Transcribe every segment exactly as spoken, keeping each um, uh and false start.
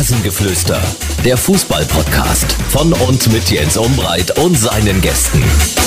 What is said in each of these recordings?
Rasengeflüster, der Fußball-Podcast von und mit Jens Umbreit und seinen Gästen.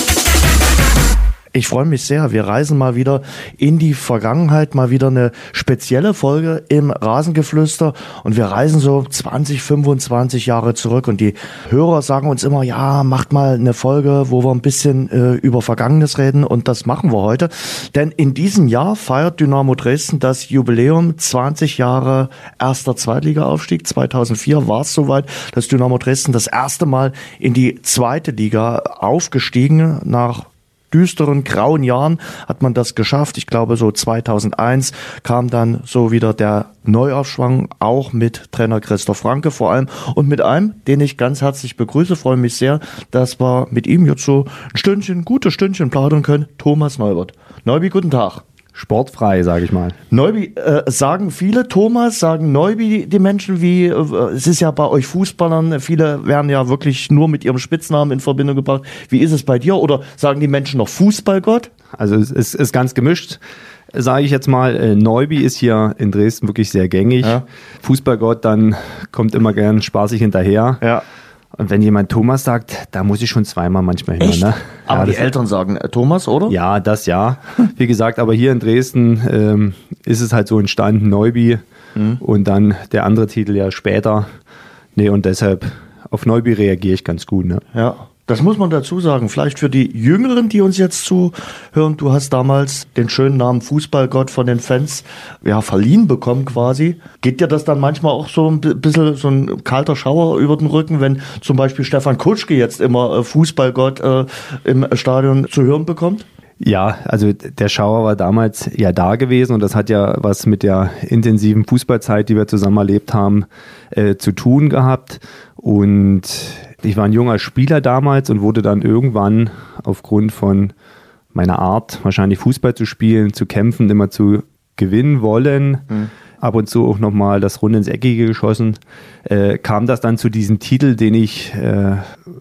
Ich freue mich sehr. Wir reisen mal wieder in die Vergangenheit, mal wieder eine spezielle Folge im Rasengeflüster. Und wir reisen so zwanzig, fünfundzwanzig Jahre zurück. Und die Hörer sagen uns immer, ja, macht mal eine Folge, wo wir ein bisschen äh, über Vergangenes reden. Und das machen wir heute. Denn in diesem Jahr feiert Dynamo Dresden das Jubiläum zwanzig Jahre erster Zweitliga-Aufstieg. zweitausendvier war es soweit, dass Dynamo Dresden das erste Mal in die zweite Liga aufgestiegen. Nach düsteren, grauen Jahren hat man das geschafft. Ich glaube, so zweitausendeins kam dann so wieder der Neuaufschwung, auch mit Trainer Christoph Franke vor allem und mit einem, den ich ganz herzlich begrüße, freue mich sehr, dass wir mit ihm jetzt so ein Stündchen, gutes Stündchen plaudern können. Thomas Neubert. Neubi, guten Tag. Sportfrei, sage ich mal. Neubi, äh, sagen viele, Thomas, sagen Neubi die Menschen, wie, äh, es ist ja bei euch Fußballern, viele werden ja wirklich nur mit ihrem Spitznamen in Verbindung gebracht. Wie ist es bei dir? Oder sagen die Menschen noch Fußballgott? Also es ist, ist ganz gemischt, sage ich jetzt mal. Äh, Neubi ist hier in Dresden wirklich sehr gängig. Ja. Fußballgott, dann kommt immer gern spaßig hinterher. Ja. Und wenn jemand Thomas sagt, da muss ich schon zweimal manchmal hin. Ne? Aber ja, die Eltern sagen äh, Thomas, oder? Ja, das ja. Wie gesagt, aber hier in Dresden ähm, ist es halt so entstanden, Neubi mhm. und dann der andere Titel ja später. Nee, und deshalb auf Neubi reagiere ich ganz gut. Ne? Ja. Das muss man dazu sagen, vielleicht für die Jüngeren, die uns jetzt zuhören, du hast damals den schönen Namen Fußballgott von den Fans ja verliehen bekommen quasi. Geht dir das dann manchmal auch so ein bisschen so ein kalter Schauer über den Rücken, wenn zum Beispiel Stefan Kutschke jetzt immer Fußballgott äh, im Stadion zu hören bekommt? Ja, also der Schauer war damals ja da gewesen und das hat ja was mit der intensiven Fußballzeit, die wir zusammen erlebt haben, äh, zu tun gehabt. Und ich war ein junger Spieler damals und wurde dann irgendwann aufgrund von meiner Art, wahrscheinlich Fußball zu spielen, zu kämpfen, immer zu gewinnen wollen, mhm. ab und zu auch nochmal das Runde ins Eckige geschossen, äh, kam das dann zu diesem Titel, den ich äh,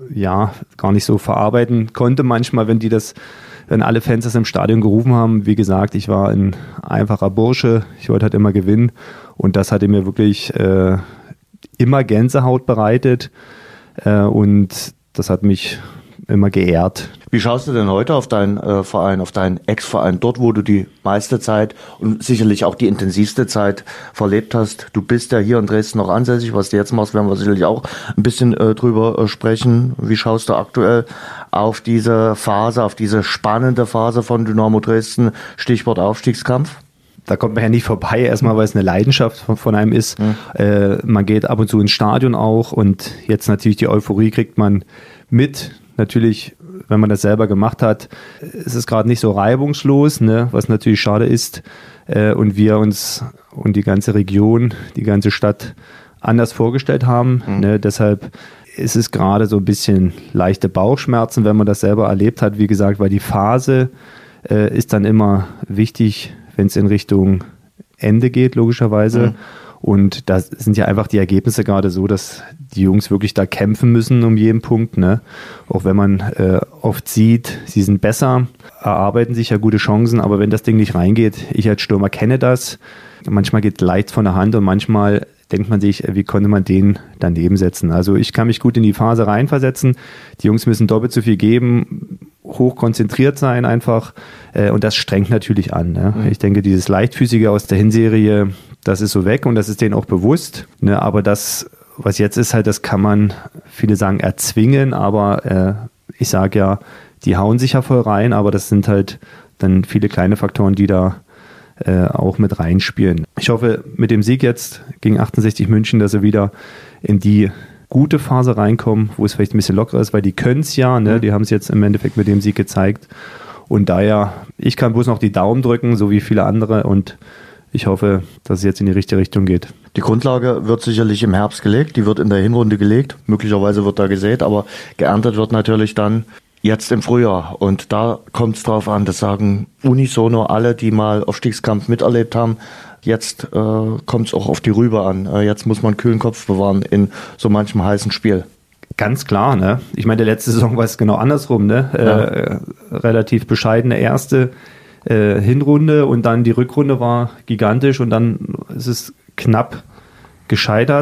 ja gar nicht so verarbeiten konnte manchmal, wenn die das wenn alle Fans das im Stadion gerufen haben. Wie gesagt, ich war ein einfacher Bursche, ich wollte halt immer gewinnen und das hatte mir wirklich äh, immer Gänsehaut bereitet äh, und das hat mich immer geehrt. Wie schaust du denn heute auf deinen äh, Verein, auf deinen Ex-Verein, dort wo du die meiste Zeit und sicherlich auch die intensivste Zeit verlebt hast? Du bist ja hier in Dresden noch ansässig, was du jetzt machst, werden wir sicherlich auch ein bisschen äh, drüber äh, sprechen. Wie schaust du aktuell auf diese Phase, auf diese spannende Phase von Dynamo Dresden, Stichwort Aufstiegskampf? Da kommt man ja nicht vorbei, erstmal, weil es eine Leidenschaft von, von einem ist. Mhm. Äh, man geht ab und zu ins Stadion auch und jetzt natürlich die Euphorie kriegt man mit. Natürlich, wenn man das selber gemacht hat, ist es gerade nicht so reibungslos, ne, was natürlich schade ist. Äh, und wir uns und die ganze Region, die ganze Stadt anders vorgestellt haben. Mhm. Ne, deshalb ist es gerade so ein bisschen leichte Bauchschmerzen, wenn man das selber erlebt hat. Wie gesagt, weil die Phase äh, ist dann immer wichtig, wenn es in Richtung Ende geht, logischerweise. Mhm. Und da sind ja einfach die Ergebnisse gerade so, dass die Jungs wirklich da kämpfen müssen um jeden Punkt. Ne? Auch wenn man äh, oft sieht, sie sind besser, erarbeiten sich ja gute Chancen, aber wenn das Ding nicht reingeht, ich als Stürmer kenne das, manchmal geht leicht von der Hand und manchmal denkt man sich, wie konnte man den daneben setzen. Also ich kann mich gut in die Phase reinversetzen. Die Jungs müssen doppelt so viel geben, hoch konzentriert sein einfach äh, und das strengt natürlich an. Ne? Mhm. Ich denke, dieses Leichtfüßige aus der Hinserie, das ist so weg und das ist denen auch bewusst. Ne? Aber das, was jetzt ist, halt, das kann man, viele sagen, erzwingen, aber äh, ich sage ja, die hauen sich ja voll rein, aber das sind halt dann viele kleine Faktoren, die da äh, auch mit reinspielen. Ich hoffe, mit dem Sieg jetzt gegen achtundsechzig München, dass sie wieder in die gute Phase reinkommen, wo es vielleicht ein bisschen lockerer ist, weil die können es ja, ne? Die haben es jetzt im Endeffekt mit dem Sieg gezeigt. Und daher, ich kann bloß noch die Daumen drücken, so wie viele andere und ich hoffe, dass es jetzt in die richtige Richtung geht. Die Grundlage wird sicherlich im Herbst gelegt, die wird in der Hinrunde gelegt, möglicherweise wird da gesät, aber geerntet wird natürlich dann jetzt im Frühjahr. Und da kommt es drauf an, das sagen unisono alle, die mal Aufstiegskampf miterlebt haben, jetzt äh, kommt es auch auf die Rübe an. Äh, jetzt muss man kühlen Kopf bewahren in so manchem heißen Spiel. Ganz klar, ne? Ich meine, der letzte Saison war es genau andersrum, ne? Ja. Äh, relativ bescheidene erste äh, Hinrunde und dann die Rückrunde war gigantisch und dann ist es knapp gescheitert,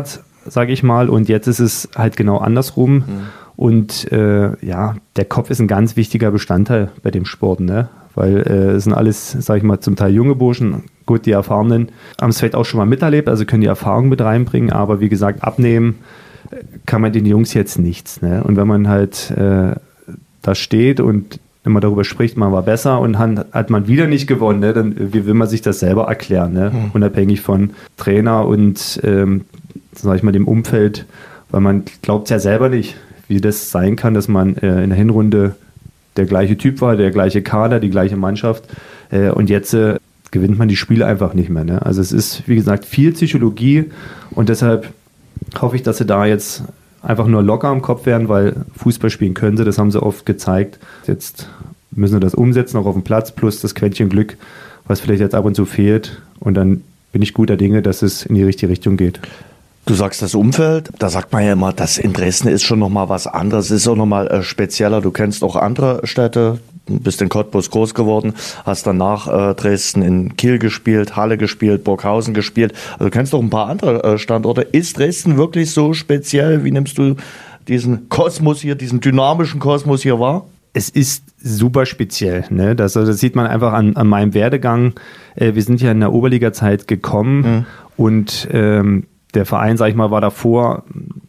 sage ich mal. Und jetzt ist es halt genau andersrum. Mhm. Und äh, ja, der Kopf ist ein ganz wichtiger Bestandteil bei dem Sport, ne? Weil äh, es sind alles, sage ich mal, zum Teil junge Burschen. Gut, die Erfahrenen haben es vielleicht auch schon mal miterlebt, also können die Erfahrung mit reinbringen. Aber wie gesagt, abnehmen kann man den Jungs jetzt nichts. Ne? Und wenn man halt äh, da steht und immer darüber spricht, man war besser und hat, hat man wieder nicht gewonnen, ne? Dann wie will man sich das selber erklären, ne? Mhm. Unabhängig von Trainer und ähm, sag ich mal dem Umfeld, weil man glaubt ja selber nicht, wie das sein kann, dass man äh, in der Hinrunde der gleiche Typ war, der gleiche Kader, die gleiche Mannschaft äh, und jetzt äh, gewinnt man die Spiele einfach nicht mehr. Ne? Also es ist, wie gesagt, viel Psychologie und deshalb hoffe ich, dass sie da jetzt einfach nur locker am Kopf werden, weil Fußball spielen können sie, das haben sie oft gezeigt. Jetzt müssen sie das umsetzen, auch auf dem Platz, plus das Quäntchen Glück, was vielleicht jetzt ab und zu fehlt. Und dann bin ich guter Dinge, dass es in die richtige Richtung geht. Du sagst das Umfeld, da sagt man ja immer, das in Dresden ist schon nochmal was anderes, ist auch nochmal äh, spezieller. Du kennst auch andere Städte, bist in Cottbus groß geworden, hast dann nach äh, Dresden in Kiel gespielt, Halle gespielt, Burghausen gespielt. Also du kennst auch ein paar andere äh, Standorte. Ist Dresden wirklich so speziell? Wie nimmst du diesen Kosmos hier, diesen dynamischen Kosmos hier wahr? Es ist super speziell. Ne? Das, das sieht man einfach an, an meinem Werdegang. Äh, wir sind ja in der Oberliga-Zeit gekommen mhm. und ähm, der Verein, sag ich mal, war davor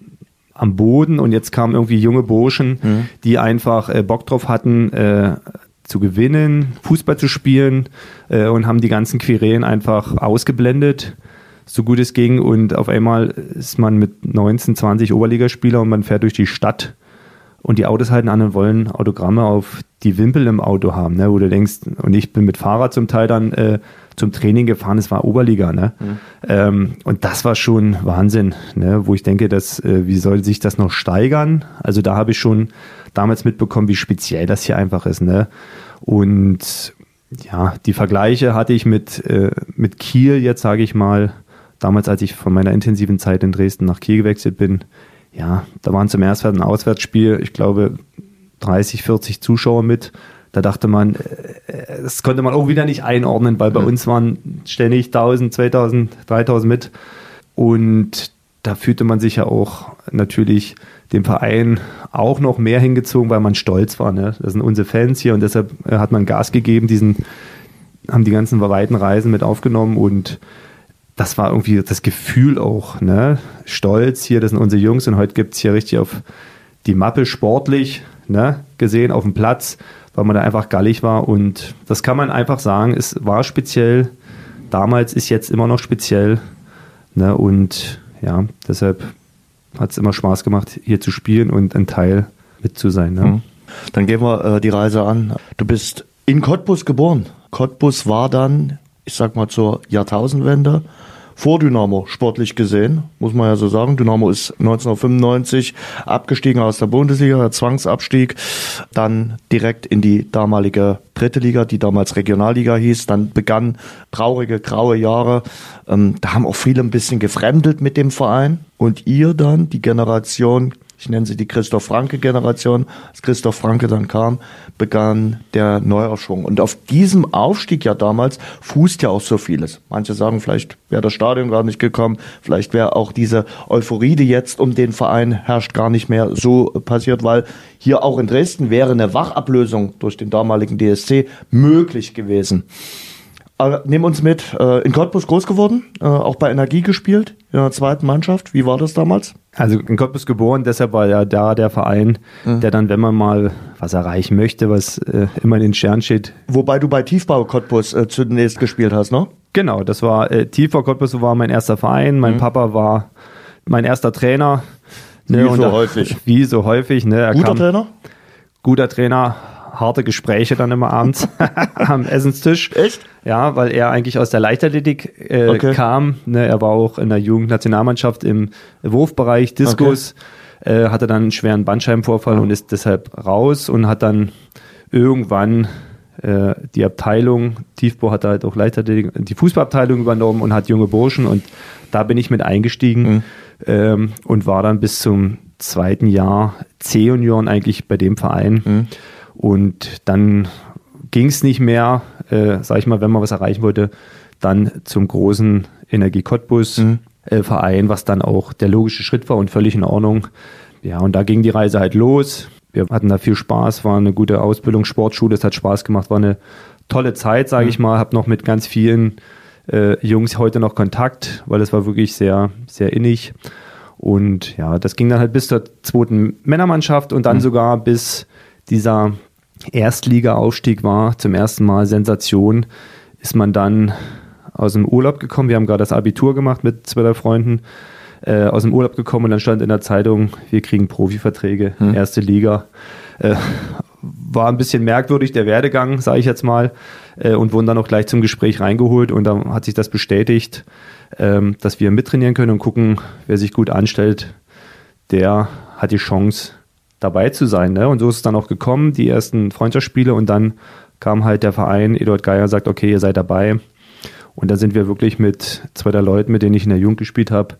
am Boden und jetzt kamen irgendwie junge Burschen, mhm. die einfach äh, Bock drauf hatten, äh, zu gewinnen, Fußball zu spielen äh, und haben die ganzen Querelen einfach ausgeblendet, so gut es ging. Und auf einmal ist man mit neunzehn, zwanzig Oberligaspieler und man fährt durch die Stadt und die Autos halten an und wollen Autogramme auf die Wimpel im Auto haben, ne? Wo du denkst, und ich bin mit Fahrrad zum Teil dann äh, zum Training gefahren, es war Oberliga, ne? Mhm. Ähm, und das war schon Wahnsinn, ne? Wo ich denke, dass, äh, wie soll sich das noch steigern? Also da habe ich schon damals mitbekommen, wie speziell das hier einfach ist, ne? Und ja, die Vergleiche hatte ich mit, äh, mit Kiel jetzt, sage ich mal, damals, als ich von meiner intensiven Zeit in Dresden nach Kiel gewechselt bin. Ja, da waren zum ersten Mal ein Auswärtsspiel, ich glaube, dreißig, vierzig Zuschauer mit. Da dachte man, das konnte man auch wieder nicht einordnen, weil bei mhm. uns waren ständig tausend, zweitausend, dreitausend mit. Und da fühlte man sich ja auch natürlich dem Verein auch noch mehr hingezogen, weil man stolz war. Ne? Das sind unsere Fans hier und deshalb hat man Gas gegeben, diesen, haben die ganzen weiten Reisen mit aufgenommen und das war irgendwie das Gefühl auch, ne? Stolz hier, das sind unsere Jungs und heute gibt es hier richtig auf die Mappe sportlich, ne? Gesehen auf dem Platz, weil man da einfach gallig war und das kann man einfach sagen, es war speziell, damals ist jetzt immer noch speziell, ne? Und ja, deshalb hat es immer Spaß gemacht, hier zu spielen und ein Teil mit zu sein. Ne? Mhm. Dann gehen wir äh, die Reise an. Du bist in Cottbus geboren. Cottbus war dann, ich sag mal zur Jahrtausendwende, vor Dynamo sportlich gesehen, muss man ja so sagen. Dynamo ist neunzehnhundertfünfundneunzig abgestiegen aus der Bundesliga, der Zwangsabstieg, dann direkt in die damalige dritte Liga, die damals Regionalliga hieß. Dann begannen traurige, graue Jahre. Ähm, da haben auch viele ein bisschen gefremdelt mit dem Verein. Und ihr dann, die Generation, ich nenne sie die Christoph-Franke-Generation, als Christoph Franke dann kam, begann der Neuaufschwung. Und auf diesem Aufstieg ja damals fußt ja auch so vieles. Manche sagen, vielleicht wäre das Stadion gar nicht gekommen, vielleicht wäre auch diese Euphorie, die jetzt um den Verein herrscht, gar nicht mehr so passiert, weil hier auch in Dresden wäre eine Wachablösung durch den damaligen D S C möglich gewesen. Aber nimm uns mit, äh, in Cottbus groß geworden, äh, auch bei Energie gespielt, in der zweiten Mannschaft. Wie war das damals? Also in Cottbus geboren, deshalb war ja da der Verein, mhm. der dann, wenn man mal was erreichen möchte, was äh, immer in den Sternen steht. Wobei du bei Tiefbau Cottbus äh, zunächst gespielt hast, ne? Genau, das war äh, Tiefbau Cottbus war mein erster Verein. Mein mhm. Papa war mein erster Trainer. Ne, wie so da, häufig. Wie so häufig. Ne, er guter kam, Trainer? Guter Trainer. Harte Gespräche dann immer abends am Essenstisch. Echt? Ja, weil er eigentlich aus der Leichtathletik äh, okay. kam. Ne, er war auch in der Jugendnationalmannschaft im Wurfbereich, Diskus, okay. äh, hatte dann einen schweren Bandscheibenvorfall mhm. und ist deshalb raus und hat dann irgendwann äh, die Abteilung, Tiefbau hat halt auch Leichtathletik, die Fußballabteilung übernommen und hat junge Burschen und da bin ich mit eingestiegen mhm. ähm, und war dann bis zum zweiten Jahr C-Junioren eigentlich bei dem Verein. Mhm. Und dann ging es nicht mehr, äh, sag ich mal, wenn man was erreichen wollte, dann zum großen Energie Cottbus. Mhm. äh, Verein, was dann auch der logische Schritt war und völlig in Ordnung. Ja, und da ging die Reise halt los. Wir hatten da viel Spaß, war eine gute Ausbildung, Sportschule, es hat Spaß gemacht, war eine tolle Zeit, sage ich mal. Habe noch mit ganz vielen äh, Jungs heute noch Kontakt, weil es war wirklich sehr, sehr innig. Und ja, das ging dann halt bis zur zweiten Männermannschaft und dann mhm. sogar bis dieser Erstliga-Aufstieg war. Zum ersten Mal Sensation, ist man dann aus dem Urlaub gekommen. Wir haben gerade das Abitur gemacht mit zwei, drei Freunden. Äh, aus dem Urlaub gekommen und dann stand in der Zeitung, wir kriegen Profiverträge, hm. erste Liga. Äh, war ein bisschen merkwürdig, der Werdegang, sage ich jetzt mal, äh, und wurden dann auch gleich zum Gespräch reingeholt und dann hat sich das bestätigt, ähm, dass wir mittrainieren können und gucken, wer sich gut anstellt, der hat die Chance, dabei zu sein. Ne? Und so ist es dann auch gekommen, die ersten Freundschaftsspiele und dann kam halt der Verein, Eduard Geier sagt, okay, ihr seid dabei. Und da sind wir wirklich mit zwei der Leuten, mit denen ich in der Jugend gespielt habe,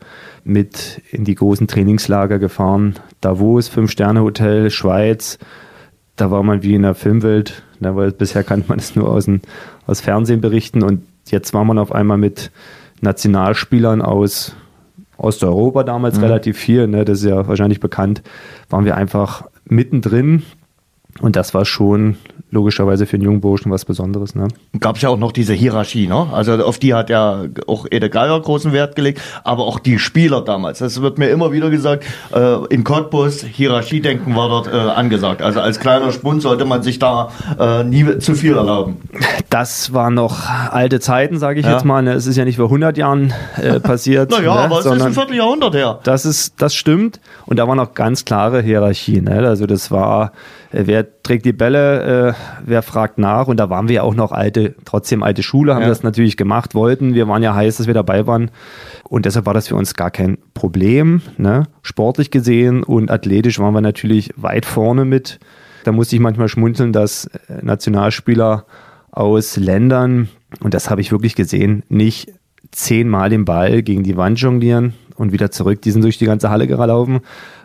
mit in die großen Trainingslager gefahren. Davos, Fünf-Sterne-Hotel, Schweiz. Da war man wie in der Filmwelt, ne, weil bisher kannte man es nur aus, den, aus Fernsehberichten. Und jetzt war man auf einmal mit Nationalspielern aus Osteuropa damals mhm. relativ viel. Ne, das ist ja wahrscheinlich bekannt. Waren wir einfach mittendrin. Und das war schon logischerweise für einen jungen Burschen was Besonderes. Ne? Gab es ja auch noch diese Hierarchie, ne? Also auf die hat ja auch Ede Geier großen Wert gelegt, aber auch die Spieler damals. Das wird mir immer wieder gesagt, äh, in Cottbus, Hierarchiedenken war dort äh, angesagt. Also als kleiner Spund sollte man sich da äh, nie zu viel erlauben. Das waren noch alte Zeiten, sage ich ja. jetzt mal. Ne? Es ist ja nicht vor hundert Jahren äh, passiert. Naja, ne? aber es ist ein Vierteljahrhundert her. Das, ist, das stimmt. Und da war noch ganz klare Hierarchie. Ne? Also das war... Wer trägt die Bälle, äh, wer fragt nach und da waren wir ja auch noch alte, trotzdem alte Schule, haben ja. das natürlich gemacht, wollten, wir waren ja heiß, dass wir dabei waren und deshalb war das für uns gar kein Problem, ne? Sportlich gesehen und athletisch waren wir natürlich weit vorne mit, da musste ich manchmal schmunzeln, dass Nationalspieler aus Ländern, und das habe ich wirklich gesehen, nicht zehnmal den Ball gegen die Wand jonglieren und wieder zurück, die sind durch die ganze Halle gelaufen.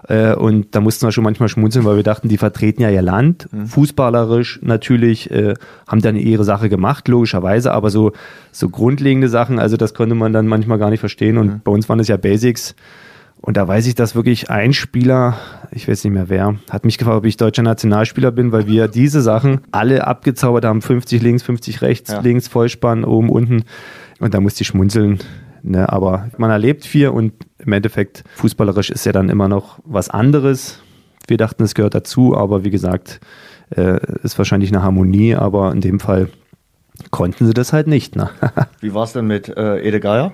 Und da mussten wir schon manchmal schmunzeln, weil wir dachten, die vertreten ja ihr Land, mhm. fußballerisch natürlich, äh, haben dann ihre Sache gemacht, logischerweise, aber so, so grundlegende Sachen, also das konnte man dann manchmal gar nicht verstehen und mhm. bei uns waren es ja Basics und da weiß ich, dass wirklich ein Spieler, ich weiß nicht mehr wer, hat mich gefragt, ob ich deutscher Nationalspieler bin, weil wir diese Sachen alle abgezaubert haben, fünfzig links, fünfzig rechts, ja. links, Vollspann, oben, unten und da musste ich schmunzeln. Ne, aber man erlebt viel und im Endeffekt fußballerisch ist ja dann immer noch was anderes. Wir dachten, es gehört dazu, aber wie gesagt, äh, ist wahrscheinlich eine Harmonie, aber in dem Fall konnten sie das halt nicht. Ne? Wie war es denn mit äh, Ede Geier?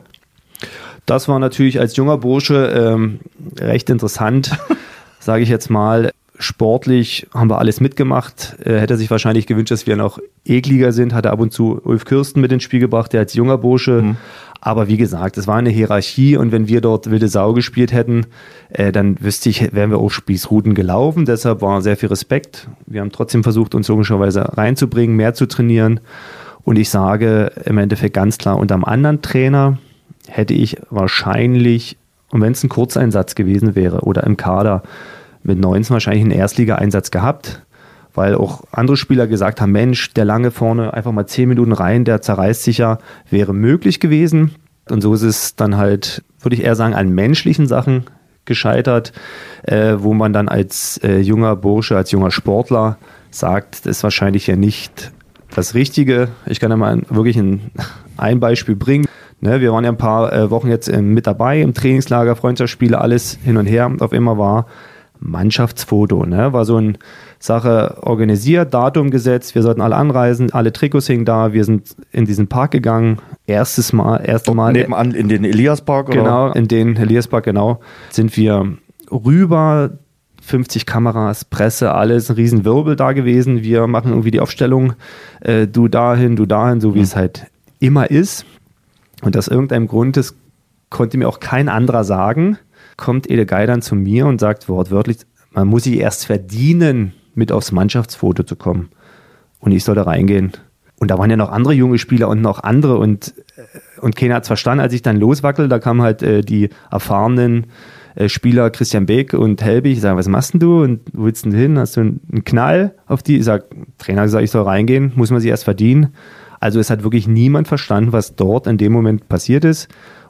Das war natürlich als junger Bursche ähm, recht interessant, sage ich jetzt mal. Sportlich haben wir alles mitgemacht. Er hätte sich wahrscheinlich gewünscht, dass wir noch ekliger sind. Hatte ab und zu Ulf Kürsten mit ins Spiel gebracht, der als junger Bursche. Mhm. Aber wie gesagt, es war eine Hierarchie und wenn wir dort wilde Sau gespielt hätten, äh, dann wüsste ich, wären wir auf Spießruten gelaufen. Deshalb war sehr viel Respekt. Wir haben trotzdem versucht, uns logischerweise reinzubringen, mehr zu trainieren. Und ich sage im Endeffekt ganz klar, unter einem anderen Trainer hätte ich wahrscheinlich, und wenn es ein Kurzeinsatz gewesen wäre oder im Kader, mit neunzehn wahrscheinlich einen Erstliga-Einsatz gehabt, weil auch andere Spieler gesagt haben, Mensch, der lange vorne, einfach mal zehn Minuten rein, der zerreißt sich ja, wäre möglich gewesen. Und so ist es dann halt, würde ich eher sagen, an menschlichen Sachen gescheitert, äh, wo man dann als äh, junger Bursche, als junger Sportler sagt, das ist wahrscheinlich ja nicht das Richtige. Ich kann ja mal wirklich ein, ein Beispiel bringen. Ne, wir waren ja ein paar äh, Wochen jetzt äh, mit dabei im Trainingslager, Freundschaftsspiele, alles hin und her. Auf einmal war Mannschaftsfoto, ne? War so eine Sache organisiert, Datum gesetzt, wir sollten alle anreisen, alle Trikots hingen da, wir sind in diesen Park gegangen, erstes Mal, erste Mal. Nebenan in den Eliaspark, oder? Genau, in den Eliaspark, genau, sind wir rüber, fünfzig Kameras, Presse, alles, ein Riesenwirbel da gewesen, wir machen irgendwie die Aufstellung, äh, du dahin, du dahin, so wie mhm. es halt immer ist und aus irgendeinem Grund, das konnte mir auch kein anderer sagen, kommt Ede Geier dann zu mir und sagt wortwörtlich, man muss sich erst verdienen, mit aufs Mannschaftsfoto zu kommen. Und ich soll da reingehen. Und da waren ja noch andere junge Spieler und noch andere und, und keiner hat es verstanden, als ich dann loswackel, da kamen halt äh, die erfahrenen äh, Spieler Christian Beck und Helbig, ich sage, was machst denn du und wo willst du denn hin? Hast du einen Knall auf die? Ich sage, Trainer hat gesagt, ich soll reingehen, muss man sich erst verdienen. Also es hat wirklich niemand verstanden, was dort in dem Moment passiert ist.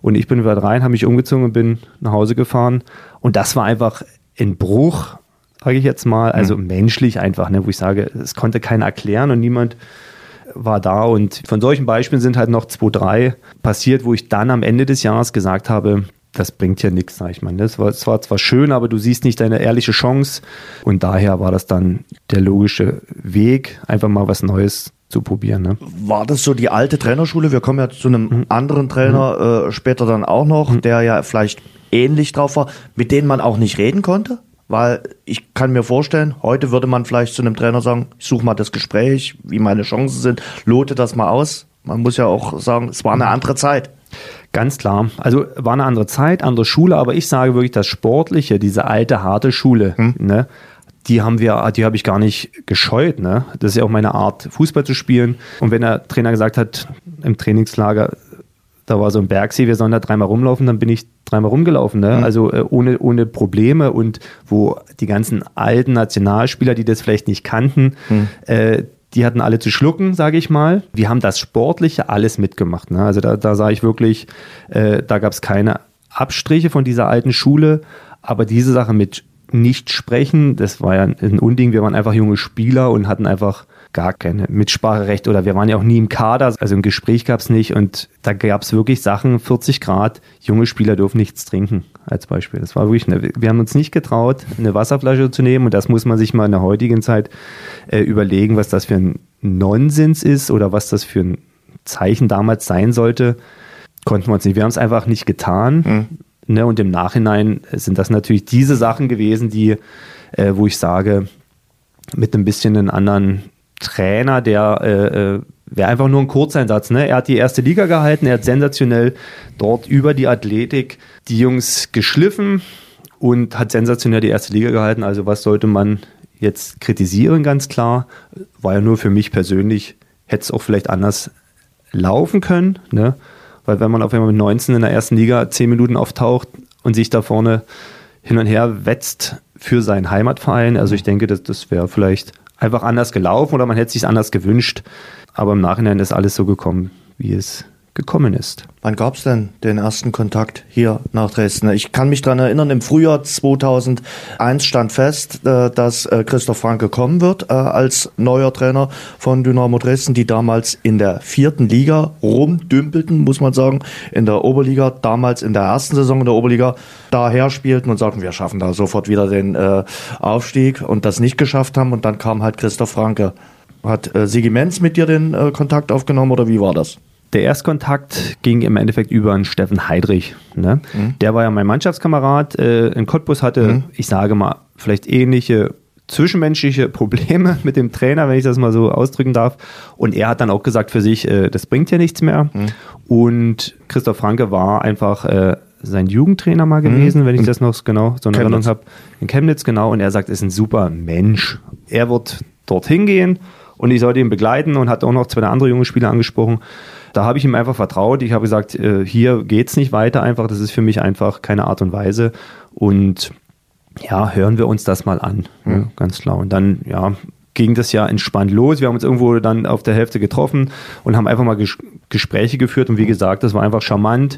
Und ich bin wieder rein, habe mich umgezogen und bin nach Hause gefahren. Und das war einfach ein Bruch, sage ich jetzt mal, also mhm. menschlich einfach, ne, wo ich sage, es konnte keiner erklären und niemand war da. Und von solchen Beispielen sind halt noch zwei, drei passiert, wo ich dann am Ende des Jahres gesagt habe, das bringt ja nichts, sag ich mal. Das war, das war zwar schön, aber du siehst nicht deine ehrliche Chance. Und daher war das dann der logische Weg, einfach mal was Neues zu probieren. Ne? War das so die alte Trainerschule? Wir kommen ja zu einem mhm. anderen Trainer mhm. äh, später dann auch noch, mhm. der ja vielleicht ähnlich drauf war, mit denen man auch nicht reden konnte? Weil ich kann mir vorstellen, heute würde man vielleicht zu einem Trainer sagen, ich suche mal das Gespräch, wie meine Chancen sind, lote das mal aus. Man muss ja auch sagen, es war eine andere Zeit. Ganz klar. Also war eine andere Zeit, andere Schule, aber ich sage wirklich, das Sportliche, diese alte, harte Schule, hm. ne, die haben wir, die habe ich gar nicht gescheut. Ne? Das ist ja auch meine Art, Fußball zu spielen. Und wenn der Trainer gesagt hat, im Trainingslager, da war so ein Bergsee, wir sollen da dreimal rumlaufen, dann bin ich dreimal rumgelaufen. Ne? Mhm. Also äh, ohne, ohne Probleme und wo die ganzen alten Nationalspieler, die das vielleicht nicht kannten, mhm. äh, die hatten alle zu schlucken, sage ich mal. Wir haben das Sportliche alles mitgemacht. Ne? Also da, da sah ich wirklich, äh, da gab es keine Abstriche von dieser alten Schule, aber diese Sache mit nicht sprechen, das war ja ein Unding. Wir waren einfach junge Spieler und hatten einfach gar keine Mitspracherecht oder wir waren ja auch nie im Kader, also ein Gespräch gab es nicht und da gab es wirklich Sachen, vierzig Grad, junge Spieler dürfen nichts trinken als Beispiel. Das war wirklich, eine, wir haben uns nicht getraut, eine Wasserflasche zu nehmen und das muss man sich mal in der heutigen Zeit äh, überlegen, was das für ein Nonsens ist oder was das für ein Zeichen damals sein sollte, konnten wir uns nicht. Wir haben es einfach nicht getan. Mhm. Ne, und im Nachhinein sind das natürlich diese Sachen gewesen, die, äh, wo ich sage, mit ein bisschen einen anderen Trainer, der äh, wäre einfach nur ein Kurzeinsatz. Ne? Er hat die erste Liga gehalten, er hat sensationell dort über die Athletik die Jungs geschliffen und hat sensationell die erste Liga gehalten. Also was sollte man jetzt kritisieren, ganz klar. War ja nur für mich persönlich, hätte es auch vielleicht anders laufen können, ne? Weil wenn man auf einmal mit neunzehn in der ersten Liga zehn Minuten auftaucht und sich da vorne hin und her wetzt für seinen Heimatverein, also ich denke, das, das wäre vielleicht einfach anders gelaufen oder man hätte es sich anders gewünscht, aber im Nachhinein ist alles so gekommen, wie es gekommen ist. Wann gab es denn den ersten Kontakt hier nach Dresden? Ich kann mich daran erinnern, im Frühjahr zweitausendeins stand fest, dass Christoph Franke kommen wird als neuer Trainer von Dynamo Dresden, die damals in der vierten Liga rumdümpelten, muss man sagen, in der Oberliga, damals in der ersten Saison in der Oberliga daher spielten und sagten, wir schaffen da sofort wieder den Aufstieg und das nicht geschafft haben und dann kam halt Christoph Franke. Hat Sigi Menz mit dir den Kontakt aufgenommen oder wie war das? Der Erstkontakt ging im Endeffekt über einen Steffen Heidrich. Ne? Mhm. Der war ja mein Mannschaftskamerad. Äh, in Cottbus hatte, mhm. ich sage mal, vielleicht ähnliche zwischenmenschliche Probleme mit dem Trainer, wenn ich das mal so ausdrücken darf. Und er hat dann auch gesagt für sich, äh, das bringt ja nichts mehr. Mhm. Und Christoph Franke war einfach äh, sein Jugendtrainer mal gewesen, mhm. wenn ich das noch genau so in Erinnerung habe. In Chemnitz, genau. Und er sagt, er ist ein super Mensch. Er wird dorthin gehen und ich sollte ihn begleiten und hat auch noch zwei andere junge Spieler angesprochen. Da habe ich ihm einfach vertraut. Ich habe gesagt, äh, hier geht's nicht weiter einfach. Das ist für mich einfach keine Art und Weise. Und ja, hören wir uns das mal an. Mhm. Ja, ganz klar. Und dann, ja, ging das ja entspannt los. Wir haben uns irgendwo dann auf der Hälfte getroffen und haben einfach mal ges- Gespräche geführt. Und wie gesagt, das war einfach charmant.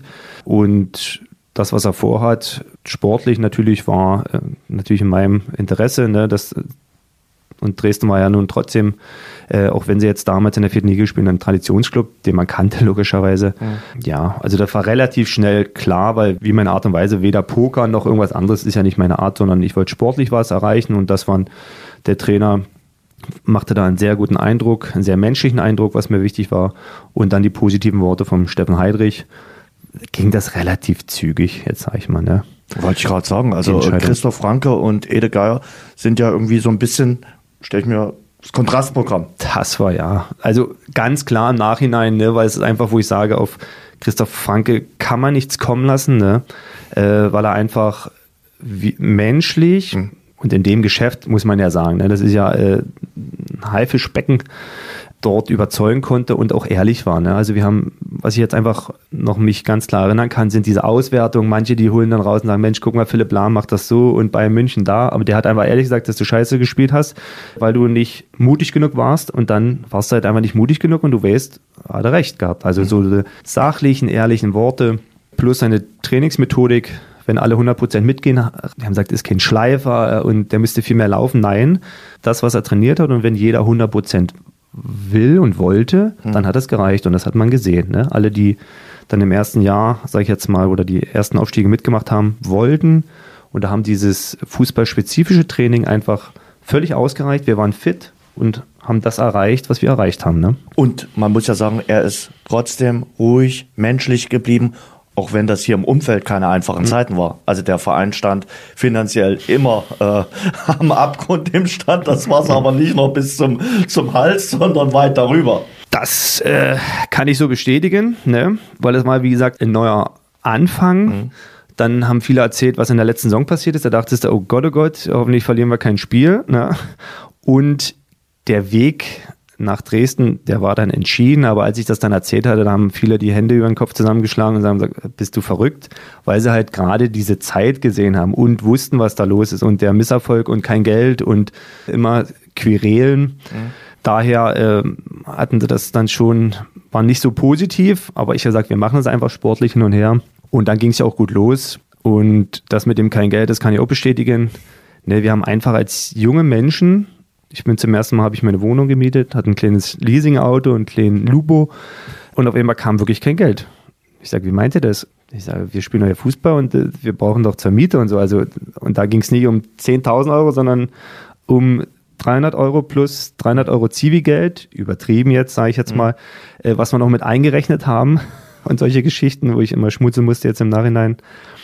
Und das, was er vorhat, sportlich natürlich, war äh, natürlich in meinem Interesse, ne, das. Und Dresden war ja nun trotzdem, äh, auch wenn sie jetzt damals in der vierten Liga spielen, ein Traditionsclub, den man kannte logischerweise. Mhm. Ja, also das war relativ schnell klar, weil wie meine Art und Weise, weder Poker noch irgendwas anderes ist ja nicht meine Art, sondern ich wollte sportlich was erreichen und das war, der Trainer machte da einen sehr guten Eindruck, einen sehr menschlichen Eindruck, was mir wichtig war. Und dann die positiven Worte vom Steffen Heidrich, ging das relativ zügig, jetzt sage ich mal, ne? Wollte ich gerade sagen, also Christoph Franke und Ede Geier sind ja irgendwie so ein bisschen, stelle ich mir das Kontrastprogramm. Das war ja, also ganz klar im Nachhinein, ne, weil es ist einfach, wo ich sage, auf Christoph Franke kann man nichts kommen lassen, ne, äh, weil er einfach wie, menschlich hm. und in dem Geschäft muss man ja sagen, ne, das ist ja äh, ein Haifischbecken, dort überzeugen konnte und auch ehrlich war. Ne? Also wir haben, was ich jetzt einfach noch mich ganz klar erinnern kann, sind diese Auswertungen. Manche, die holen dann raus und sagen, Mensch, guck mal, Philipp Lahm macht das so und Bayern München da. Aber der hat einfach ehrlich gesagt, dass du scheiße gespielt hast, weil du nicht mutig genug warst und dann warst du halt einfach nicht mutig genug und du weißt, hat er recht gehabt. Also so die sachlichen, ehrlichen Worte, plus seine Trainingsmethodik, wenn alle hundert Prozent mitgehen, wir haben gesagt, ist kein Schleifer und der müsste viel mehr laufen. Nein, das, was er trainiert hat und wenn jeder hundert Prozent will und wollte, hm. dann hat es gereicht und das hat man gesehen. Ne? Alle, die dann im ersten Jahr, sage ich jetzt mal, oder die ersten Aufstiege mitgemacht haben, wollten und da haben dieses fußballspezifische Training einfach völlig ausgereicht. Wir waren fit und haben das erreicht, was wir erreicht haben. Ne? Und man muss ja sagen, er ist trotzdem ruhig, menschlich geblieben, auch wenn das hier im Umfeld keine einfachen mhm. Zeiten war. Also der Verein stand finanziell immer äh, am Abgrund im Stand. Das war es aber nicht noch bis zum, zum Hals, sondern weit darüber. Das äh, kann ich so bestätigen, ne? Weil das mal, wie gesagt, ein neuer Anfang. Mhm. Dann haben viele erzählt, was in der letzten Saison passiert ist. Da dachtest du, oh Gott, oh Gott, hoffentlich verlieren wir kein Spiel. Ne? Und der Weg nach Dresden, der war dann entschieden, aber als ich das dann erzählt hatte, da haben viele die Hände über den Kopf zusammengeschlagen und haben gesagt, bist du verrückt? Weil sie halt gerade diese Zeit gesehen haben und wussten, was da los ist und der Misserfolg und kein Geld und immer Querelen. Mhm. Daher äh, hatten sie das dann schon, war nicht so positiv, aber ich habe gesagt, wir machen das einfach sportlich hin und her und dann ging es ja auch gut los und das mit dem kein Geld, das kann ich auch bestätigen. Ne, wir haben einfach als junge Menschen, ich bin zum ersten Mal, habe ich mir eine Wohnung gemietet, hatte ein kleines Leasingauto, einen kleinen Lubo und auf einmal kam wirklich kein Geld. Ich sage, wie meint ihr das? Ich sage, wir spielen doch ja Fußball und äh, wir brauchen doch zur Miete und so. Also, und da ging es nicht um zehntausend Euro, sondern um dreihundert Euro plus dreihundert Euro Zivi-Geld, übertrieben jetzt, sage ich jetzt mhm. mal, äh, was wir noch mit eingerechnet haben und solche Geschichten, wo ich immer schmunzeln musste jetzt im Nachhinein.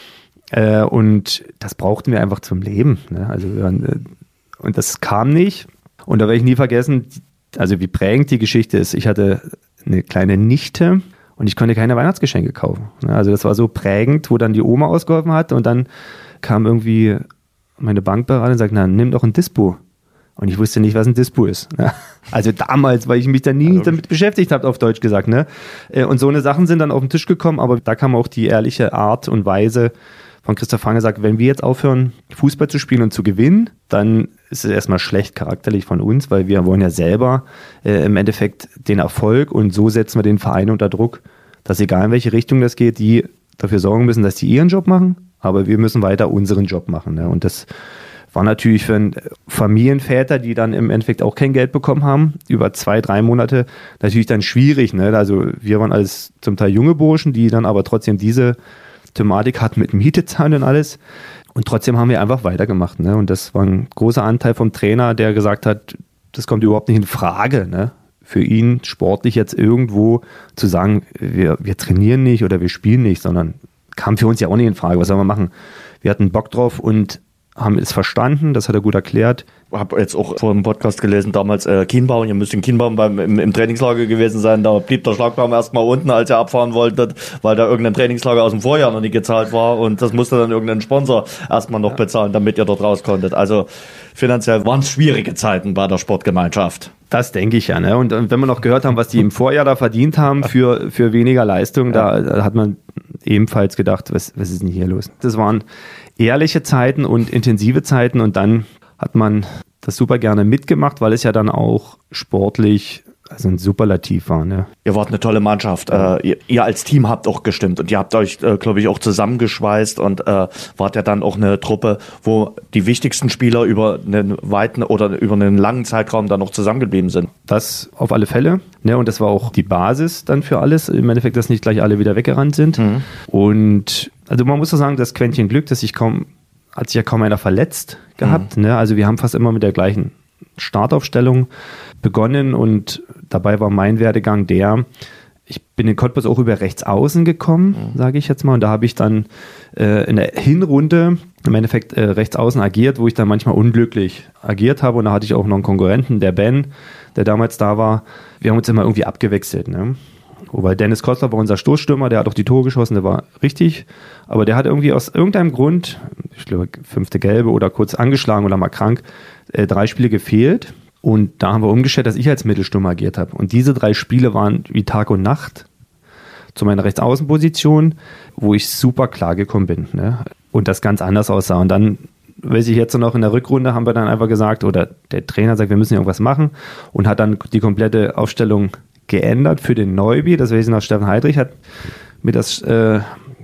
Äh, und das brauchten wir einfach zum Leben. Ne? Also wir waren, äh, und das kam nicht. Und da werde ich nie vergessen, also wie prägend die Geschichte ist. Ich hatte eine kleine Nichte und ich konnte keine Weihnachtsgeschenke kaufen. Also das war so prägend, wo dann die Oma ausgeholfen hat und dann kam irgendwie meine Bankberaterin und sagt, na, nimm doch ein Dispo. Und ich wusste nicht, was ein Dispo ist. Also damals, weil ich mich da nie damit beschäftigt habe, auf Deutsch gesagt. Ne? Und so eine Sachen sind dann auf den Tisch gekommen, aber da kam auch die ehrliche Art und Weise von Christoph Franke, sagt, wenn wir jetzt aufhören, Fußball zu spielen und zu gewinnen, dann ist es erstmal schlecht charakterlich von uns, weil wir wollen ja selber äh, im Endeffekt den Erfolg und so setzen wir den Verein unter Druck, dass egal in welche Richtung das geht, die dafür sorgen müssen, dass die ihren Job machen, aber wir müssen weiter unseren Job machen. Ne? Und das war natürlich für Familienväter, die dann im Endeffekt auch kein Geld bekommen haben, über zwei, drei Monate natürlich dann schwierig. Ne? Also wir waren alles zum Teil junge Burschen, die dann aber trotzdem diese Thematik hatten mit Miete zahlen und alles. Und trotzdem haben wir einfach weitergemacht. Ne? Und das war ein großer Anteil vom Trainer, der gesagt hat, das kommt überhaupt nicht in Frage, ne? Für ihn sportlich jetzt irgendwo zu sagen, wir, wir trainieren nicht oder wir spielen nicht, sondern kam für uns ja auch nicht in Frage. Was sollen wir machen? Wir hatten Bock drauf und haben es verstanden, das hat er gut erklärt. Ich habe jetzt auch vor dem Podcast gelesen, damals äh, Kienbaum, ihr müsst in Kienbaum beim, im, im Trainingslager gewesen sein, da blieb der Schlagbaum erstmal unten, als ihr abfahren wolltet, weil da irgendein Trainingslager aus dem Vorjahr noch nicht gezahlt war und das musste dann irgendein Sponsor erstmal noch bezahlen, damit ihr dort raus konntet. Also finanziell waren es schwierige Zeiten bei der Sportgemeinschaft. Das denke ich ja. Ne? Und, und wenn wir noch gehört haben, was die im Vorjahr da verdient haben für, für weniger Leistung, da, da hat man ebenfalls gedacht, was, was ist denn hier los? Das waren ehrliche Zeiten und intensive Zeiten und dann hat man das super gerne mitgemacht, weil es ja dann auch sportlich also ein Superlativ war. Ne? Ihr wart eine tolle Mannschaft. Äh, ihr, ihr als Team habt auch gestimmt und ihr habt euch, äh, glaube ich, auch zusammengeschweißt und äh, wart ja dann auch eine Truppe, wo die wichtigsten Spieler über einen weiten oder über einen langen Zeitraum dann noch zusammengeblieben sind. Das auf alle Fälle. Ne? Und das war auch die Basis dann für alles. Im Endeffekt, dass nicht gleich alle wieder weggerannt sind. Mhm. Und also man muss so sagen, das Quäntchen Glück, dass sich kaum, hat sich ja kaum einer verletzt gehabt. Mhm. Ne? Also wir haben fast immer mit der gleichen Startaufstellung begonnen und dabei war mein Werdegang der, ich bin in Cottbus auch über rechts außen gekommen, mhm. sage ich jetzt mal, und da habe ich dann äh, in der Hinrunde im Endeffekt äh, rechts außen agiert, wo ich dann manchmal unglücklich agiert habe und da hatte ich auch noch einen Konkurrenten, der Ben, der damals da war. Wir haben uns immer irgendwie abgewechselt, ne? Wobei Dennis Kostler war unser Stoßstürmer, der hat auch die Tore geschossen, der war richtig, aber der hat irgendwie aus irgendeinem Grund, ich glaube fünfte Gelbe oder kurz angeschlagen oder mal krank, äh, drei Spiele gefehlt und da haben wir umgestellt, dass ich als Mittelstürmer agiert habe und diese drei Spiele waren wie Tag und Nacht zu meiner Rechtsaußenposition, wo ich super klar gekommen bin, ne? Und das ganz anders aussah und dann, weiß ich jetzt noch in der Rückrunde, haben wir dann einfach gesagt, oder der Trainer sagt, wir müssen irgendwas machen und hat dann die komplette Aufstellung geändert für den Neuby. Das weiß ich noch, Steffen Heidrich hat mir das äh,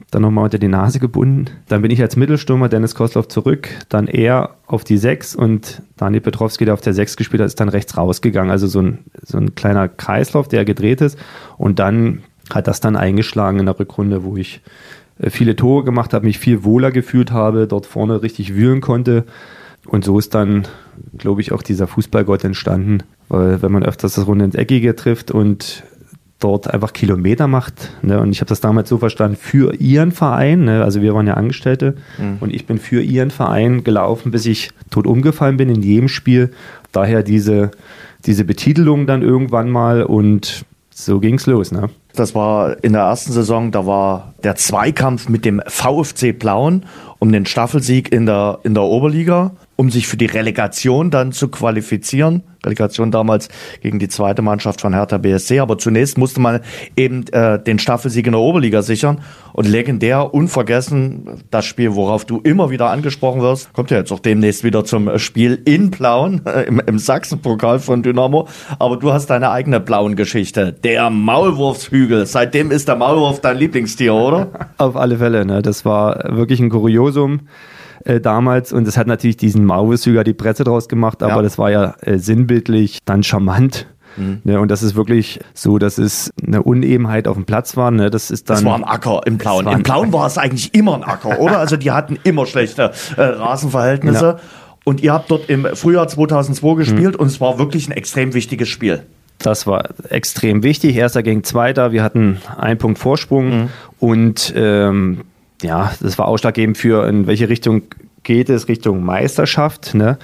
dann nochmal unter die Nase gebunden. Dann bin ich als Mittelstürmer, Dennis Kosloff zurück, dann er auf die sechs und Daniel Petrowski, der auf der sechs gespielt hat, ist dann rechts rausgegangen. Also so ein, so ein kleiner Kreislauf, der gedreht ist. Und dann hat das dann eingeschlagen in der Rückrunde, wo ich viele Tore gemacht habe, mich viel wohler gefühlt habe, dort vorne richtig wühlen konnte. Und so ist dann, glaube ich, auch dieser Fußballgott entstanden. Weil wenn man öfters das Runde ins Eckige trifft und dort einfach Kilometer macht, ne, und ich habe das damals so verstanden, für ihren Verein, ne, also wir waren ja Angestellte, mhm. und ich bin für ihren Verein gelaufen, bis ich tot umgefallen bin in jedem Spiel. Daher diese, diese Betitelung dann irgendwann mal und so ging's los, ne? Das war in der ersten Saison, da war der Zweikampf mit dem VfC Plauen um den Staffelsieg in der, in der Oberliga, um sich für die Relegation dann zu qualifizieren. Relegation damals gegen die zweite Mannschaft von Hertha B S C. Aber zunächst musste man eben äh, den Staffelsieg in der Oberliga sichern. Und legendär, unvergessen, das Spiel, worauf du immer wieder angesprochen wirst, kommt ja jetzt auch demnächst wieder zum Spiel in Plauen, äh, im, im Sachsenpokal von Dynamo. Aber du hast deine eigene Plauen-Geschichte. Der Maulwurfshügel. Seitdem ist der Maulwurf dein Lieblingstier, oder? Auf alle Fälle. Ne? Das war wirklich ein Kuriosum äh, damals. Und es hat natürlich diesen Maulwurfshügel die Presse draus gemacht. Aber ja. das war ja äh, sinnbildlich dann charmant. Mhm. Ne, und das ist wirklich so, dass es eine Unebenheit auf dem Platz war. Ne, das ist dann. Das war ein Acker im Plauen. Im Plauen war es eigentlich immer ein Acker, oder? Also die hatten immer schlechte äh, Rasenverhältnisse. Ja. Und ihr habt dort im Frühjahr zweitausendzwei gespielt mhm. und es war wirklich ein extrem wichtiges Spiel. Das war extrem wichtig. Erster gegen Zweiter. Wir hatten einen Punkt Vorsprung mhm. und ähm, ja, das war ausschlaggebend für, in welche Richtung geht es, Richtung Meisterschaft. Ne?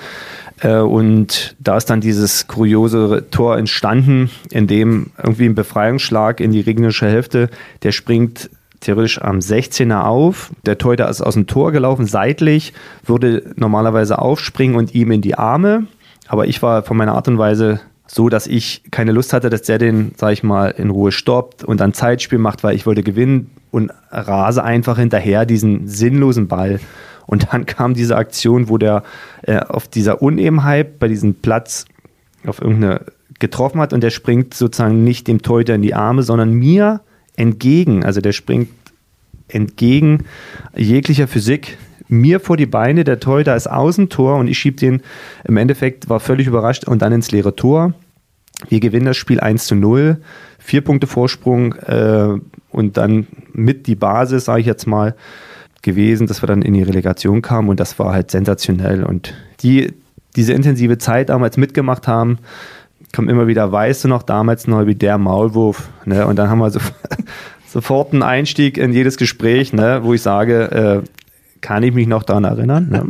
Und da ist dann dieses kuriose Tor entstanden, in dem irgendwie ein Befreiungsschlag in die gegnerische Hälfte, der springt theoretisch am sechzehner auf. Der Torhüter ist aus dem Tor gelaufen, seitlich, würde normalerweise aufspringen und ihm in die Arme. Aber ich war von meiner Art und Weise so, dass ich keine Lust hatte, dass der den, sag ich mal, in Ruhe stoppt und dann Zeitspiel macht, weil ich wollte gewinnen und rase einfach hinterher diesen sinnlosen Ball. Und dann kam diese Aktion, wo der äh, auf dieser Unebenheit bei diesem Platz auf irgendeine getroffen hat und der springt sozusagen nicht dem Torhüter in die Arme, sondern mir entgegen. Also der springt entgegen jeglicher Physik mir vor die Beine. Der Torhüter ist Außentor und ich schieb den, im Endeffekt war völlig überrascht und dann ins leere Tor. Wir gewinnen das Spiel eins zu null, vier Punkte Vorsprung äh, und dann mit die Basis, sage ich jetzt mal, gewesen, dass wir dann in die Relegation kamen und das war halt sensationell und die diese intensive Zeit damals mitgemacht haben, kommt immer wieder, weißt du noch, damals noch wie der Maulwurf, ne? Und dann haben wir so, sofort einen Einstieg in jedes Gespräch, ne? Wo ich sage, äh, kann ich mich noch daran erinnern? Ne?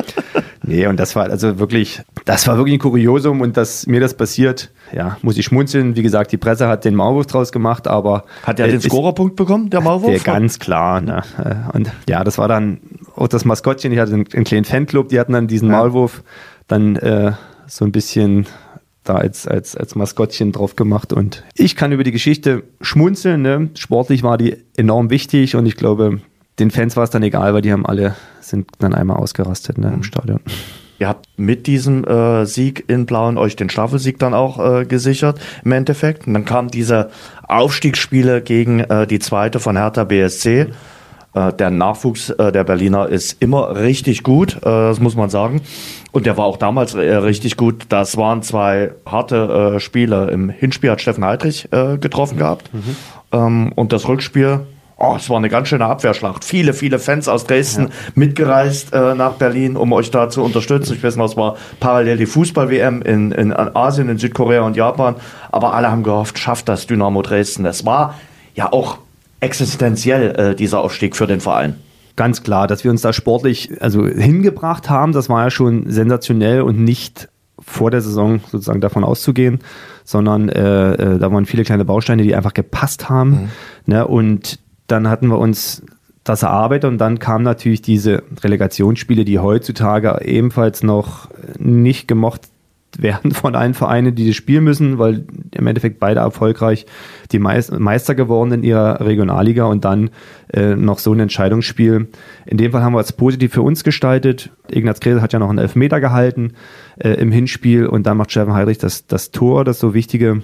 Nee, und das war also wirklich, das war wirklich ein Kuriosum und dass mir das passiert, ja, muss ich schmunzeln. Wie gesagt, die Presse hat den Maulwurf draus gemacht, aber... Hat er den Scorerpunkt bekommen, der Maulwurf? Der ganz klar, ne? Und ja, das war dann auch das Maskottchen, ich hatte einen, einen kleinen Fanclub, die hatten dann diesen ja. Maulwurf dann äh, so ein bisschen da als, als, als Maskottchen drauf gemacht und ich kann über die Geschichte schmunzeln, ne? Sportlich war die enorm wichtig und ich glaube, den Fans war es dann egal, weil die haben alle, sind dann einmal ausgerastet, ne, im Stadion. Ihr habt mit diesem äh, Sieg in Plauen euch den Staffelsieg dann auch äh, gesichert im Endeffekt. Und dann kamen diese Aufstiegsspiele gegen äh, die zweite von Hertha B S C. Äh, der Nachwuchs äh, der Berliner ist immer richtig gut, äh, das muss man sagen. Und der war auch damals äh, richtig gut. Das waren zwei harte äh, Spiele. Im Hinspiel hat Steffen Heidrich äh, getroffen gehabt. Mhm. Ähm, und das Rückspiel... Oh, es war eine ganz schöne Abwehrschlacht. Viele, viele Fans aus Dresden ja. mitgereist äh, nach Berlin, um euch da zu unterstützen. Ich weiß noch, es war parallel die Fußball-W M in, in Asien, in Südkorea und Japan. Aber alle haben gehofft, schafft das Dynamo Dresden. Es war ja auch existenziell, äh, dieser Aufstieg für den Verein. Ganz klar, dass wir uns da sportlich also hingebracht haben, das war ja schon sensationell und nicht vor der Saison sozusagen davon auszugehen, sondern äh, äh, da waren viele kleine Bausteine, die einfach gepasst haben. Mhm. Ne, und dann hatten wir uns das erarbeitet und dann kamen natürlich diese Relegationsspiele, die heutzutage ebenfalls noch nicht gemocht werden von allen Vereinen, die das spielen müssen, weil im Endeffekt beide erfolgreich die Meister geworden in ihrer Regionalliga und dann äh, noch so ein Entscheidungsspiel. In dem Fall haben wir es positiv für uns gestaltet. Ignaz Krese hat ja noch einen Elfmeter gehalten äh, im Hinspiel und dann macht Steffen Heidrich das, das Tor, das so wichtige.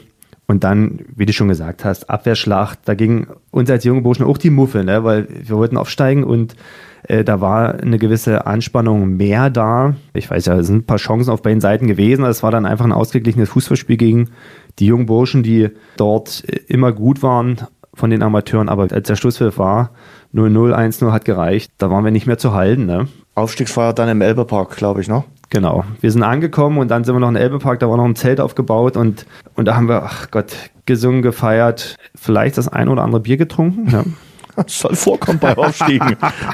Und dann, wie du schon gesagt hast, Abwehrschlacht, da ging uns als junge Burschen auch die Muffe, ne? Weil wir wollten aufsteigen und äh, da war eine gewisse Anspannung mehr da. Ich weiß ja, es sind ein paar Chancen auf beiden Seiten gewesen. Es war dann einfach ein ausgeglichenes Fußballspiel gegen die jungen Burschen, die dort immer gut waren von den Amateuren. Aber als der Schlusspfiff war, null null, eins null hat gereicht, da waren wir nicht mehr zu halten. Ne? Aufstiegsfeier dann im Elbepark, glaube ich, ne? Genau. Wir sind angekommen und dann sind wir noch im Elbepark, da war noch ein Zelt aufgebaut und, und da haben wir, ach Gott, gesungen, gefeiert, vielleicht das ein oder andere Bier getrunken. Ja. Das soll vorkommen bei Aufstiegen.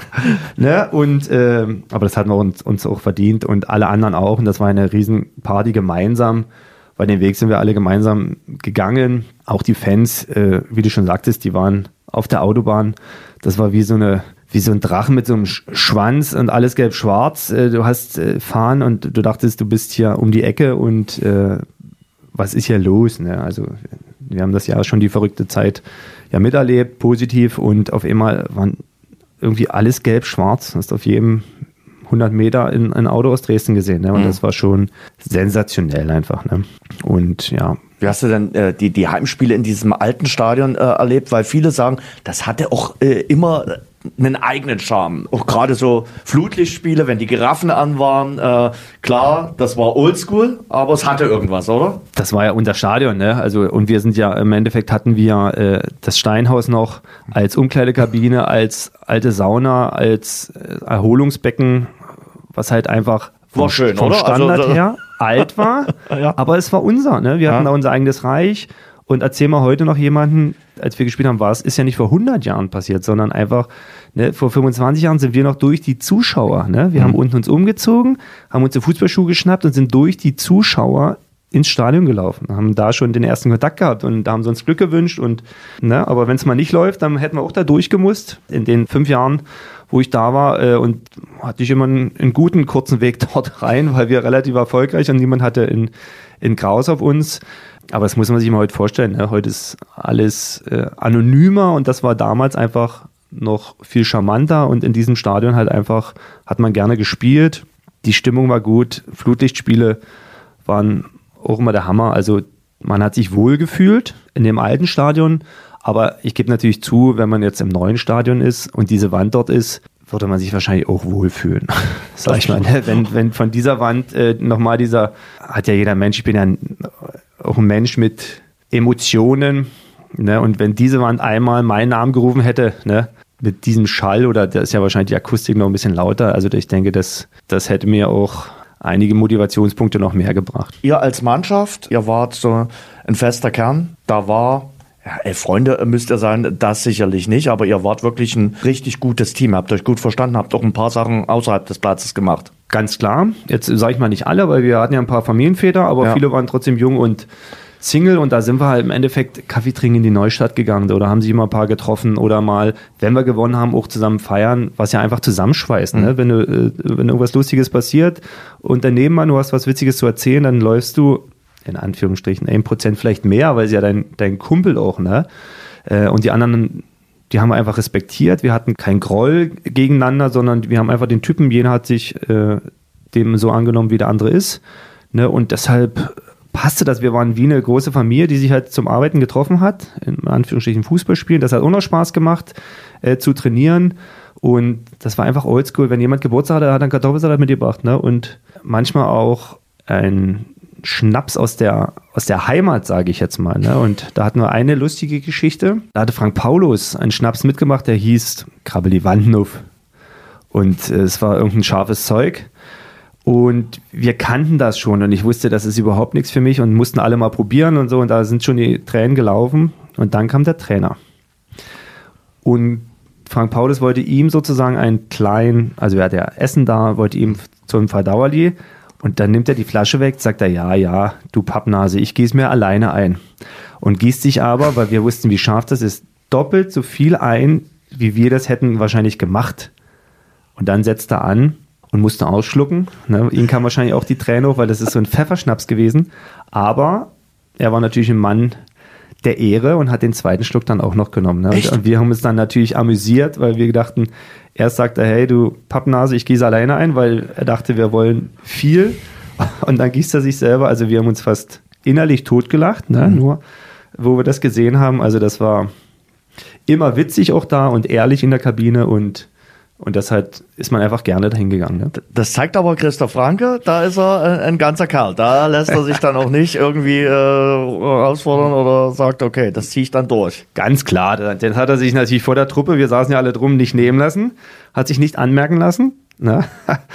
Ne? Und, äh, aber das hatten wir uns, uns auch verdient und alle anderen auch. Und das war eine Riesenparty gemeinsam. Bei dem Weg sind wir alle gemeinsam gegangen. Auch die Fans, äh, wie du schon sagtest, die waren auf der Autobahn. Das war wie so eine wie so ein Drachen mit so einem Schwanz und alles gelb-schwarz. Du hast Fahnen und du dachtest, du bist hier um die Ecke und äh, was ist hier los? Ne? Also wir haben das Jahr schon die verrückte Zeit ja miterlebt, positiv und auf einmal waren irgendwie alles gelb-schwarz. Du hast auf jedem hundert Meter in ein Auto aus Dresden gesehen. Ne? Und mhm. das war schon sensationell einfach. Ne? Und ja. Wie hast du denn äh, die, die Heimspiele in diesem alten Stadion äh, erlebt? Weil viele sagen, das hatte auch äh, immer einen eigenen Charme. Auch gerade so Flutlichtspiele, wenn die Giraffen an waren. Äh, klar, das war oldschool, aber es hatte irgendwas, oder? Das war ja unser Stadion, ne? Also, und wir sind ja, im Endeffekt hatten wir äh, das Steinhaus noch als Umkleidekabine, als alte Sauna, als äh, Erholungsbecken, was halt einfach vom, war schön, vom oder? Standard also, her alt war, ja. Aber es war unser, ne? Wir hatten ja. da unser eigenes Reich. Und erzähl mal heute noch jemanden, als wir gespielt haben, war es ist ja nicht vor hundert Jahren passiert, sondern einfach, ne, vor fünfundzwanzig Jahren sind wir noch durch die Zuschauer. Ne? Wir mhm. haben unten uns umgezogen, haben uns die Fußballschuhe geschnappt und sind durch die Zuschauer ins Stadion gelaufen. Haben da schon den ersten Kontakt gehabt und da haben sie uns Glück gewünscht. Und, ne, aber wenn es mal nicht läuft, dann hätten wir auch da durchgemusst. In den fünf Jahren, wo ich da war, äh, und hatte ich immer einen, einen guten, kurzen Weg dort rein, weil wir relativ erfolgreich und niemand hatte in, in Graus auf uns. Aber das muss man sich mal heute vorstellen. Ne? Heute ist alles äh, anonymer und das war damals einfach noch viel charmanter und in diesem Stadion halt einfach hat man gerne gespielt. Die Stimmung war gut. Flutlichtspiele waren auch immer der Hammer. Also man hat sich wohl gefühlt in dem alten Stadion. Aber ich gebe natürlich zu, wenn man jetzt im neuen Stadion ist und diese Wand dort ist, würde man sich wahrscheinlich auch wohlfühlen. Sag ich mal, ne? wenn, wenn von dieser Wand äh, nochmal dieser, hat ja jeder Mensch, ich bin ja ein, auch ein Mensch mit Emotionen, ne? Und wenn diese Wand einmal meinen Namen gerufen hätte, ne? Mit diesem Schall, oder da ist ja wahrscheinlich die Akustik noch ein bisschen lauter, also ich denke, das, das hätte mir auch einige Motivationspunkte noch mehr gebracht. Ihr als Mannschaft, ihr wart so ein fester Kern, da war... Ja, ey, Freunde müsst ihr sein, das sicherlich nicht, aber ihr wart wirklich ein richtig gutes Team, habt euch gut verstanden, habt auch ein paar Sachen außerhalb des Platzes gemacht. Ganz klar, jetzt sage ich mal nicht alle, weil wir hatten ja ein paar Familienväter, aber ja. viele waren trotzdem jung und Single und da sind wir halt im Endeffekt Kaffee trinken in die Neustadt gegangen oder haben sich immer ein paar getroffen oder mal, wenn wir gewonnen haben, auch zusammen feiern, was ja einfach zusammenschweißt. Mhm. Ne? Wenn, du, wenn irgendwas Lustiges passiert und daneben mal, du hast was Witziges zu erzählen, dann läufst du in Anführungsstrichen, ein Prozent vielleicht mehr, weil sie ja dein, dein Kumpel auch, ne? Und die anderen, die haben wir einfach respektiert. Wir hatten keinen Groll gegeneinander, sondern wir haben einfach den Typen, jeder hat sich äh, dem so angenommen, wie der andere ist. Ne? Und deshalb passte das. Wir waren wie eine große Familie, die sich halt zum Arbeiten getroffen hat, in Anführungsstrichen Fußball spielen. Das hat auch noch Spaß gemacht, äh, zu trainieren. Und das war einfach oldschool. Wenn jemand Geburtstag hatte, hat er einen Kartoffelsalat mitgebracht. Ne? Und manchmal auch ein Schnaps aus der, aus der Heimat, sage ich jetzt mal. Ne? Und da hatten wir eine lustige Geschichte. Da hatte Frank Paulus einen Schnaps mitgemacht, der hieß Krabbeli Wandnuff. Und äh, es war irgendein scharfes Zeug. Und wir kannten das schon und ich wusste, das ist überhaupt nichts für mich und mussten alle mal probieren und so. Und da sind schon die Tränen gelaufen. Und dann kam der Trainer. Und Frank Paulus wollte ihm sozusagen einen kleinen, also er hatte ja Essen da, wollte ihm so ein Verdauerli. Und dann nimmt er die Flasche weg, sagt er, ja, ja, du Pappnase, ich gieße mir alleine ein. Und gießt sich aber, weil wir wussten, wie scharf das ist, doppelt so viel ein, wie wir das hätten wahrscheinlich gemacht. Und dann setzt er an und musste ausschlucken. Ne? Ihm kam wahrscheinlich auch die Träne hoch, weil das ist so ein Pfefferschnaps gewesen. Aber er war natürlich ein Mann der Ehre und hat den zweiten Schluck dann auch noch genommen. Ne? Und wir haben uns dann natürlich amüsiert, weil wir dachten, erst sagt er, hey, du Pappnase, ich gieße alleine ein, weil er dachte, wir wollen viel. Und dann gießt er sich selber. Also wir haben uns fast innerlich totgelacht. Ne? Mhm. Nur wo wir das gesehen haben. Also das war immer witzig auch da und ehrlich in der Kabine und Und deshalb ist man einfach gerne dahin gegangen. Ne? Das zeigt aber Christoph Franke, da ist er ein ganzer Kerl. Da lässt er sich dann auch nicht irgendwie äh, herausfordern oder sagt, okay, das ziehe ich dann durch. Ganz klar, den hat er sich natürlich vor der Truppe, wir saßen ja alle drum, nicht nehmen lassen, hat sich nicht anmerken lassen. Ne?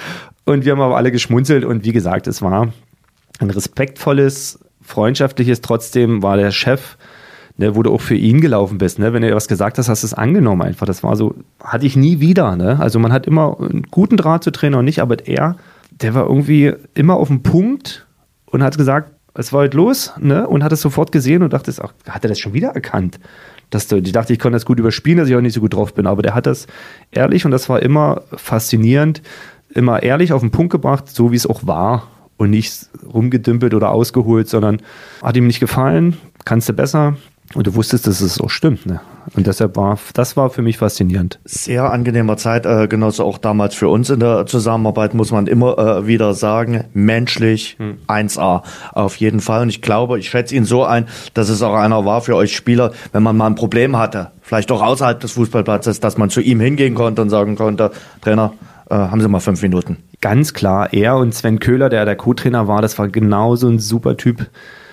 Und wir haben aber alle geschmunzelt und wie gesagt, es war ein respektvolles, freundschaftliches, trotzdem war der Chef, ne, wo du auch für ihn gelaufen bist. Ne? Wenn er was gesagt hast, hast du es angenommen einfach. Das war so, hatte ich nie wieder. Ne? Also man hat immer einen guten Draht zu Trainer und nicht, aber er, der war irgendwie immer auf dem Punkt und hat gesagt, es war heute los, ne? Und hat es sofort gesehen und dachte, ach, hat er das schon wieder erkannt? Dass du, ich dachte, ich konnte das gut überspielen, dass ich auch nicht so gut drauf bin, aber der hat das ehrlich und das war immer faszinierend, immer ehrlich auf den Punkt gebracht, so wie es auch war und nicht rumgedümpelt oder ausgeholt, sondern hat ihm nicht gefallen, kannst du besser. Und du wusstest, dass es auch stimmt. Ne? Und deshalb war, das war für mich faszinierend. Sehr angenehmer Zeitgenosse, auch damals für uns in der Zusammenarbeit, muss man immer äh, wieder sagen, menschlich hm. eins A, auf jeden Fall. Und ich glaube, ich schätze ihn so ein, dass es auch einer war für euch Spieler, wenn man mal ein Problem hatte, vielleicht auch außerhalb des Fußballplatzes, dass man zu ihm hingehen konnte und sagen konnte, Trainer, äh, haben Sie mal fünf Minuten. Ganz klar, er und Sven Köhler, der der Co-Trainer war, das war genau so ein super Typ,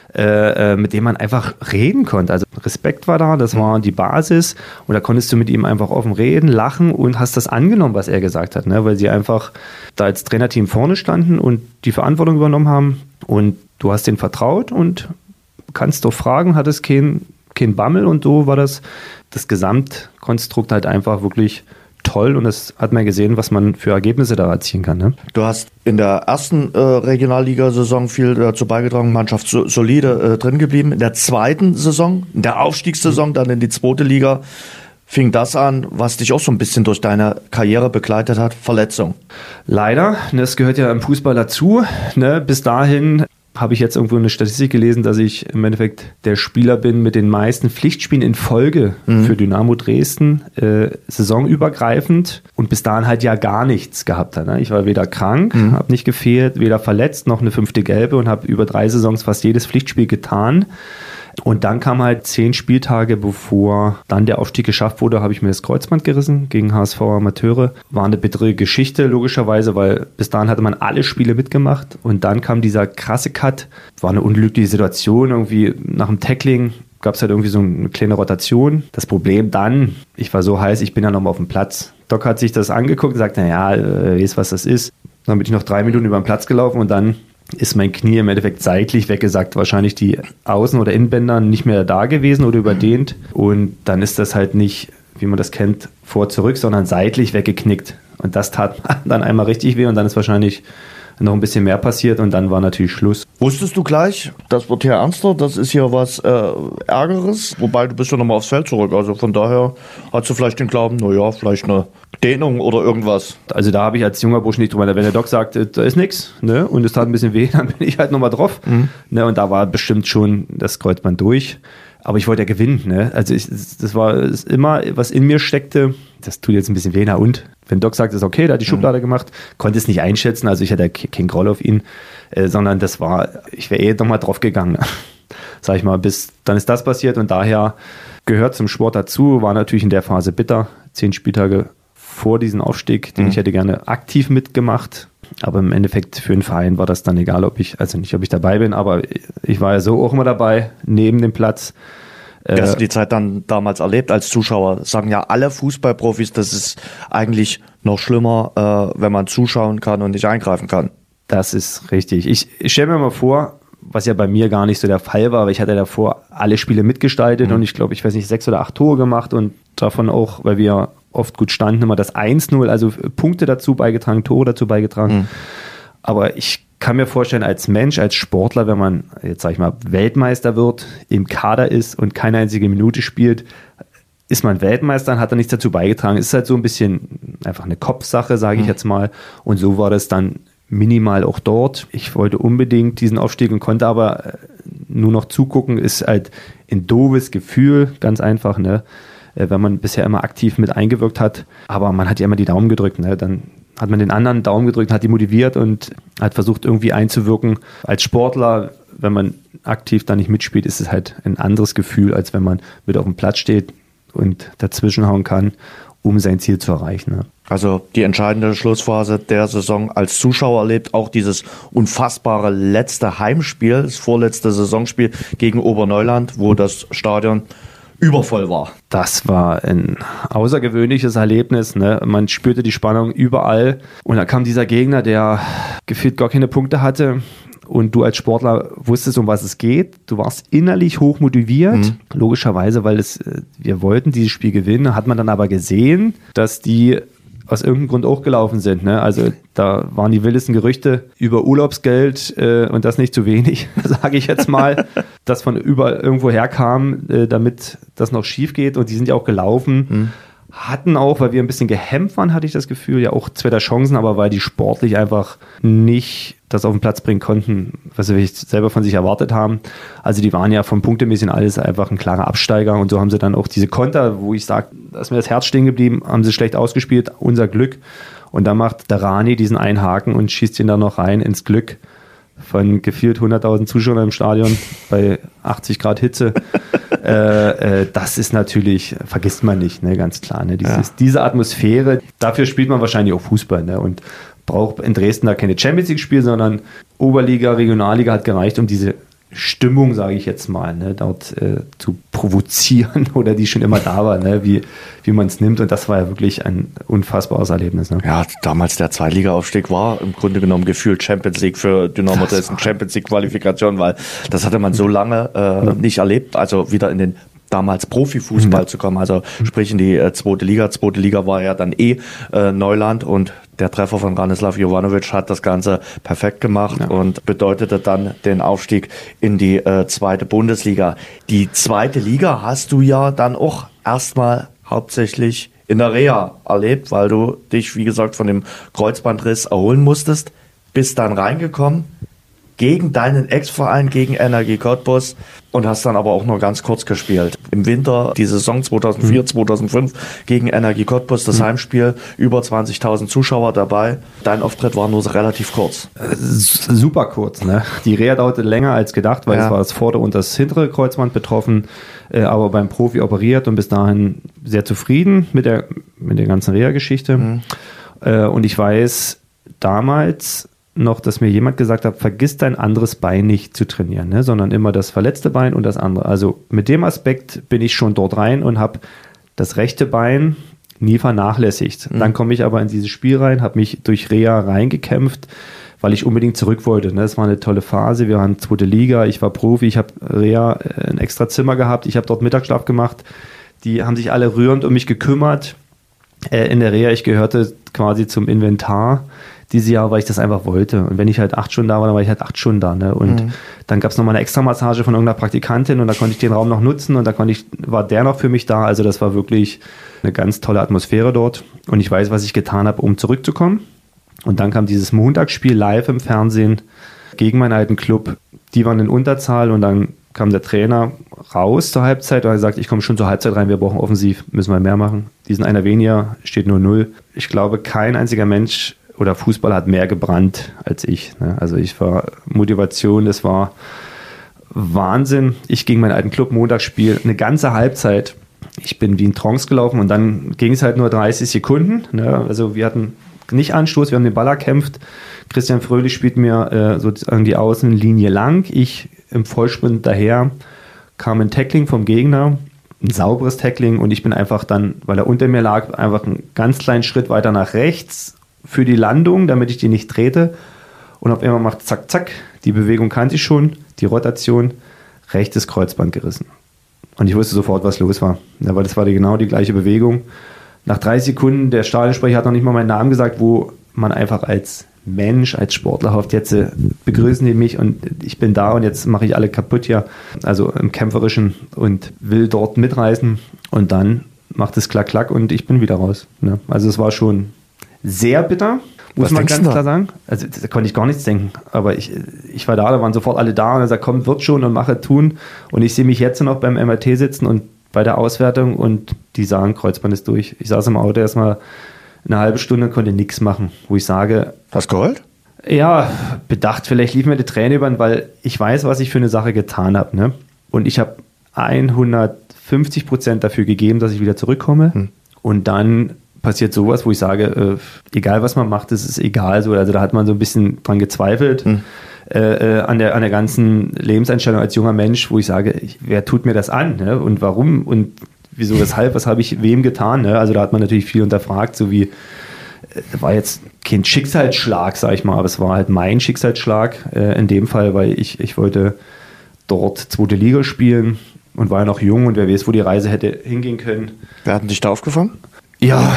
Äh, mit dem man einfach reden konnte. Also Respekt war da, das war die Basis und da konntest du mit ihm einfach offen reden, lachen und hast das angenommen, was er gesagt hat, ne? Weil sie einfach da als Trainerteam vorne standen und die Verantwortung übernommen haben und du hast denen vertraut und kannst doch fragen, hattest kein, kein Bammel und so war das, das Gesamtkonstrukt halt einfach wirklich toll und das hat man gesehen, was man für Ergebnisse da erzielen kann. Ne? Du hast in der ersten äh, Regionalligasaison viel dazu beigetragen, Mannschaft so, solide äh, drin geblieben. In der zweiten Saison, in der Aufstiegssaison, dann in die zweite Liga, fing das an, was dich auch so ein bisschen durch deine Karriere begleitet hat, Verletzung. Leider, das gehört ja im Fußball dazu. Ne? Bis dahin habe ich jetzt irgendwo eine Statistik gelesen, dass ich im Endeffekt der Spieler bin mit den meisten Pflichtspielen in Folge mhm. für Dynamo Dresden, äh, saisonübergreifend und bis dahin halt ja gar nichts gehabt hat. Ne? Ich war weder krank, mhm. habe nicht gefehlt, weder verletzt, noch eine fünfte Gelbe und habe über drei Saisons fast jedes Pflichtspiel getan. Und dann kam halt zehn Spieltage, bevor dann der Aufstieg geschafft wurde, habe ich mir das Kreuzband gerissen gegen H S V Amateure. War eine bittere Geschichte, logischerweise, weil bis dahin hatte man alle Spiele mitgemacht und dann kam dieser krasse Cut. War eine unglückliche Situation, irgendwie nach dem Tackling gab es halt irgendwie so eine kleine Rotation. Das Problem dann, ich war so heiß, ich bin ja nochmal auf dem Platz. Doc hat sich das angeguckt und sagt, naja, äh, weißt was das ist. Dann bin ich noch drei Minuten über den Platz gelaufen und dann ist mein Knie im Endeffekt seitlich weggesackt. Wahrscheinlich die Außen- oder Innenbänder nicht mehr da gewesen oder überdehnt. Und dann ist das halt nicht, wie man das kennt, vor zurück, sondern seitlich weggeknickt. Und das tat dann einmal richtig weh und dann ist wahrscheinlich noch ein bisschen mehr passiert und dann war natürlich Schluss. Wusstest du gleich, das wird hier ernster, das ist hier was äh, Ärgeres, wobei du bist ja nochmal aufs Feld zurück, also von daher hast du vielleicht den Glauben, naja, vielleicht eine Dehnung oder irgendwas. Also da habe ich als junger Bursch nicht drüber, wenn der Doc sagt, da ist nichts, ne, und es tat ein bisschen weh, dann bin ich halt nochmal drauf, mhm. ne, und da war bestimmt schon das Kreuzband durch. Aber ich wollte ja gewinnen, ne? Also ich, das war ist immer, was in mir steckte, das tut jetzt ein bisschen weh, na und? Wenn Doc sagt, ist okay, der hat die Schublade mhm. gemacht, konnte es nicht einschätzen, also ich hatte keinen Groll auf ihn, äh, sondern das war, ich wäre eh nochmal drauf gegangen, sag ich mal, bis dann ist das passiert und daher gehört zum Sport dazu, war natürlich in der Phase bitter, zehn Spieltage vor diesem Aufstieg, den mhm. ich hätte gerne aktiv mitgemacht. Aber im Endeffekt für den Verein war das dann egal, ob ich, also nicht, ob ich dabei bin, aber ich war ja so auch immer dabei, neben dem Platz. Wie hast du die Zeit dann damals erlebt als Zuschauer? Das sagen ja alle Fußballprofis, das ist eigentlich noch schlimmer, äh, wenn man zuschauen kann und nicht eingreifen kann. Das ist richtig. Ich, ich stelle mir mal vor, was ja bei mir gar nicht so der Fall war, aber ich hatte davor alle Spiele mitgestaltet mhm. und ich glaube, ich weiß nicht, sechs oder acht Tore gemacht und davon auch, weil wir oft gut standen, immer das eins null, also Punkte dazu beigetragen, Tore dazu beigetragen. Mhm. Aber ich kann mir vorstellen, als Mensch, als Sportler, wenn man, jetzt sag ich mal, Weltmeister wird, im Kader ist und keine einzige Minute spielt, ist man Weltmeister und hat da nichts dazu beigetragen. Ist halt so ein bisschen einfach eine Kopfsache, sage ich mhm. jetzt mal. Und so war das dann minimal auch dort. Ich wollte unbedingt diesen Aufstieg und konnte aber nur noch zugucken. Ist halt ein doofes Gefühl, ganz einfach, ne? Wenn man bisher immer aktiv mit eingewirkt hat. Aber man hat ja immer die Daumen gedrückt, ne? Dann hat man den anderen Daumen gedrückt, hat die motiviert und hat versucht irgendwie einzuwirken. Als Sportler, wenn man aktiv da nicht mitspielt, ist es halt ein anderes Gefühl, als wenn man mit auf dem Platz steht und dazwischenhauen kann, um sein Ziel zu erreichen. Ne? Also die entscheidende Schlussphase der Saison als Zuschauer erlebt, auch dieses unfassbare letzte Heimspiel, das vorletzte Saisonspiel gegen Oberneuland, wo das Stadion übervoll war. Das war ein außergewöhnliches Erlebnis. Ne? Man spürte die Spannung überall. Und da kam dieser Gegner, der gefühlt gar keine Punkte hatte. Und du als Sportler wusstest, um was es geht. Du warst innerlich hoch motiviert. Mhm. Logischerweise, weil es, wir wollten dieses Spiel gewinnen. Hat man dann aber gesehen, dass die aus irgendeinem Grund auch gelaufen sind. Ne? Also da waren die wildesten Gerüchte über Urlaubsgeld äh, und das nicht zu wenig, sage ich jetzt mal, das von überall irgendwo herkam, äh, damit das noch schief geht. Und die sind ja auch gelaufen. Mhm. Hatten auch, weil wir ein bisschen gehemmt waren, hatte ich das Gefühl, ja auch zweiter Chancen, aber weil die sportlich einfach nicht das auf den Platz bringen konnten, was sie selber von sich erwartet haben. Also die waren ja vom Punktemäßig alles einfach ein klarer Absteiger und so haben sie dann auch diese Konter, wo ich sage, da ist mir das Herz stehen geblieben, haben sie schlecht ausgespielt, unser Glück. Und dann macht der Rani diesen einen Haken und schießt ihn dann noch rein ins Glück von gefühlt hunderttausend Zuschauern im Stadion bei achtzig Grad Hitze. äh, äh, das ist natürlich, vergisst man nicht, ne, ganz klar. Ne, dieses, ja. Diese Atmosphäre, dafür spielt man wahrscheinlich auch Fußball. Ne, und braucht in Dresden da keine Champions League Spiele, sondern Oberliga, Regionalliga hat gereicht, um diese Stimmung, sage ich jetzt mal, ne, dort äh, zu provozieren oder die schon immer da war, ne, wie, wie man es nimmt. Und das war ja wirklich ein unfassbares Erlebnis. Ne. Ja, damals der Zweitliga-Aufstieg war im Grunde genommen gefühlt Champions League für Dynamo Dresden, Champions League-Qualifikation, weil das hatte man so lange äh, ja. nicht erlebt, also wieder in den damals Profifußball ja. zu kommen, also sprich in die äh, zweite Liga. Zweite Liga war ja dann eh äh, Neuland und der Treffer von Branislav Jovanovic hat das Ganze perfekt gemacht ja. und bedeutete dann den Aufstieg in die äh, zweite Bundesliga. Die zweite Liga hast du ja dann auch erstmal hauptsächlich in der Reha erlebt, weil du dich, wie gesagt, von dem Kreuzbandriss erholen musstest, bist dann reingekommen gegen deinen Ex-Verein, gegen Energie Cottbus und hast dann aber auch nur ganz kurz gespielt. Im Winter, die Saison zweitausendvier, mhm. zweitausendfünf gegen Energie Cottbus, das mhm. Heimspiel, über zwanzigtausend Zuschauer dabei. Dein Auftritt war nur so relativ kurz. Äh, super kurz, ne? Die Reha dauerte länger als gedacht, weil ja. es war das vordere und das hintere Kreuzband betroffen, äh, aber beim Profi operiert und bis dahin sehr zufrieden mit der, mit der ganzen Reha-Geschichte. Mhm. Äh, und ich weiß damals noch, dass mir jemand gesagt hat, vergiss dein anderes Bein nicht zu trainieren, ne, sondern immer das verletzte Bein und das andere. Also mit dem Aspekt bin ich schon dort rein und habe das rechte Bein nie vernachlässigt. Mhm. Dann komme ich aber in dieses Spiel rein, habe mich durch Reha reingekämpft, weil ich unbedingt zurück wollte. Ne. Das war eine tolle Phase, wir waren zweite Liga, ich war Profi, ich habe Reha ein extra Zimmer gehabt, ich habe dort Mittagsschlaf gemacht, die haben sich alle rührend um mich gekümmert. Äh, in der Reha, ich gehörte quasi zum Inventar dieses Jahr, weil ich das einfach wollte. Und wenn ich halt acht Stunden da war, dann war ich halt acht Stunden da. Ne? Und mhm. dann gab es nochmal eine Extramassage von irgendeiner Praktikantin und da konnte ich den Raum noch nutzen und da konnte ich, war der noch für mich da. Also das war wirklich eine ganz tolle Atmosphäre dort. Und ich weiß, was ich getan habe, um zurückzukommen. Und dann kam dieses Montagsspiel live im Fernsehen gegen meinen alten Club. Die waren in Unterzahl und dann kam der Trainer raus zur Halbzeit und hat gesagt, ich komme schon zur Halbzeit rein, wir brauchen offensiv, müssen wir mehr machen. Die sind einer weniger, steht nur null. Ich glaube, kein einziger Mensch oder Fußball hat mehr gebrannt als ich. Ne? Also ich war Motivation, das war Wahnsinn. Ich gegen meinen alten Club, Montagsspiel, eine ganze Halbzeit. Ich bin wie ein Trance gelaufen und dann ging es halt nur dreißig Sekunden. Ne? Also wir hatten nicht Anstoß, wir haben den Ball erkämpft. Christian Fröhlich spielt mir äh, sozusagen die Außenlinie lang. Ich im Vollsprint daher, kam ein Tackling vom Gegner, ein sauberes Tackling und ich bin einfach dann, weil er unter mir lag, einfach einen ganz kleinen Schritt weiter nach rechts für die Landung, damit ich die nicht trete. Und auf einmal macht zack, zack, die Bewegung kannte ich schon, die Rotation, rechtes Kreuzband gerissen. Und ich wusste sofort, was los war. Ja, weil das war die, genau die gleiche Bewegung. Nach drei Sekunden, der Stadionsprecher hat noch nicht mal meinen Namen gesagt, wo man einfach als Mensch, als Sportler hofft, jetzt äh, begrüßen die mich und ich bin da und jetzt mache ich alle kaputt hier. Also im Kämpferischen und will dort mitreißen. Und dann macht es klack, klack und ich bin wieder raus. Ne? Also es war schon sehr bitter, muss Was man ganz da? klar sagen. Also da konnte ich gar nichts denken. Aber ich, ich war da, da waren sofort alle da und er sagt, komm, wird schon und mache, tun. Und ich sehe mich jetzt noch beim M R T sitzen und bei der Auswertung und die sagen, Kreuzband ist durch. Ich saß im Auto erstmal eine halbe Stunde, konnte nichts machen. Wo ich sage... Hast du geheult? Ja, bedacht, vielleicht lief mir die Träne über, weil ich weiß, was ich für eine Sache getan habe. Ne? Und ich habe hundertfünfzig Prozent dafür gegeben, dass ich wieder zurückkomme. Hm. Und dann passiert sowas, wo ich sage, äh, egal was man macht, es ist egal. So. Also da hat man so ein bisschen dran gezweifelt. Hm. Äh, an, der, an der ganzen Lebenseinstellung als junger Mensch, wo ich sage, ich, wer tut mir das an? Ne? Und warum? Und wieso, weshalb? Was habe ich wem getan? Ne? Also da hat man natürlich viel hinterfragt, so wie äh, war jetzt kein Schicksalsschlag, sag ich mal, aber es war halt mein Schicksalsschlag äh, in dem Fall, weil ich, ich wollte dort zweite Liga spielen und war ja noch jung und wer weiß, wo die Reise hätte hingehen können. Wer hat dich da aufgefangen? Ja,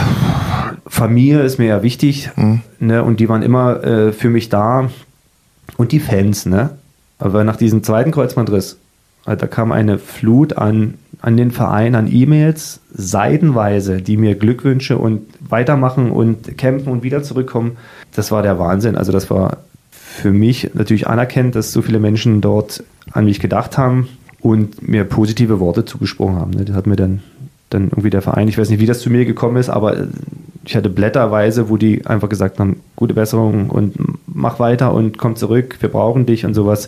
Familie ist mir ja wichtig, mhm. ne? Und die waren immer äh, für mich da. Und die Fans, ne? Aber nach diesem zweiten Kreuzbandriss, da kam eine Flut an, an den Verein, an E-Mails, seitenweise, die mir Glückwünsche und weitermachen und kämpfen und wieder zurückkommen. Das war der Wahnsinn. Also das war für mich natürlich anerkannt, dass so viele Menschen dort an mich gedacht haben und mir positive Worte zugesprochen haben. Das hat mir dann, dann irgendwie der Verein, ich weiß nicht, wie das zu mir gekommen ist, aber ich hatte blätterweise, wo die einfach gesagt haben, gute Besserung und mach weiter und komm zurück, wir brauchen dich und sowas.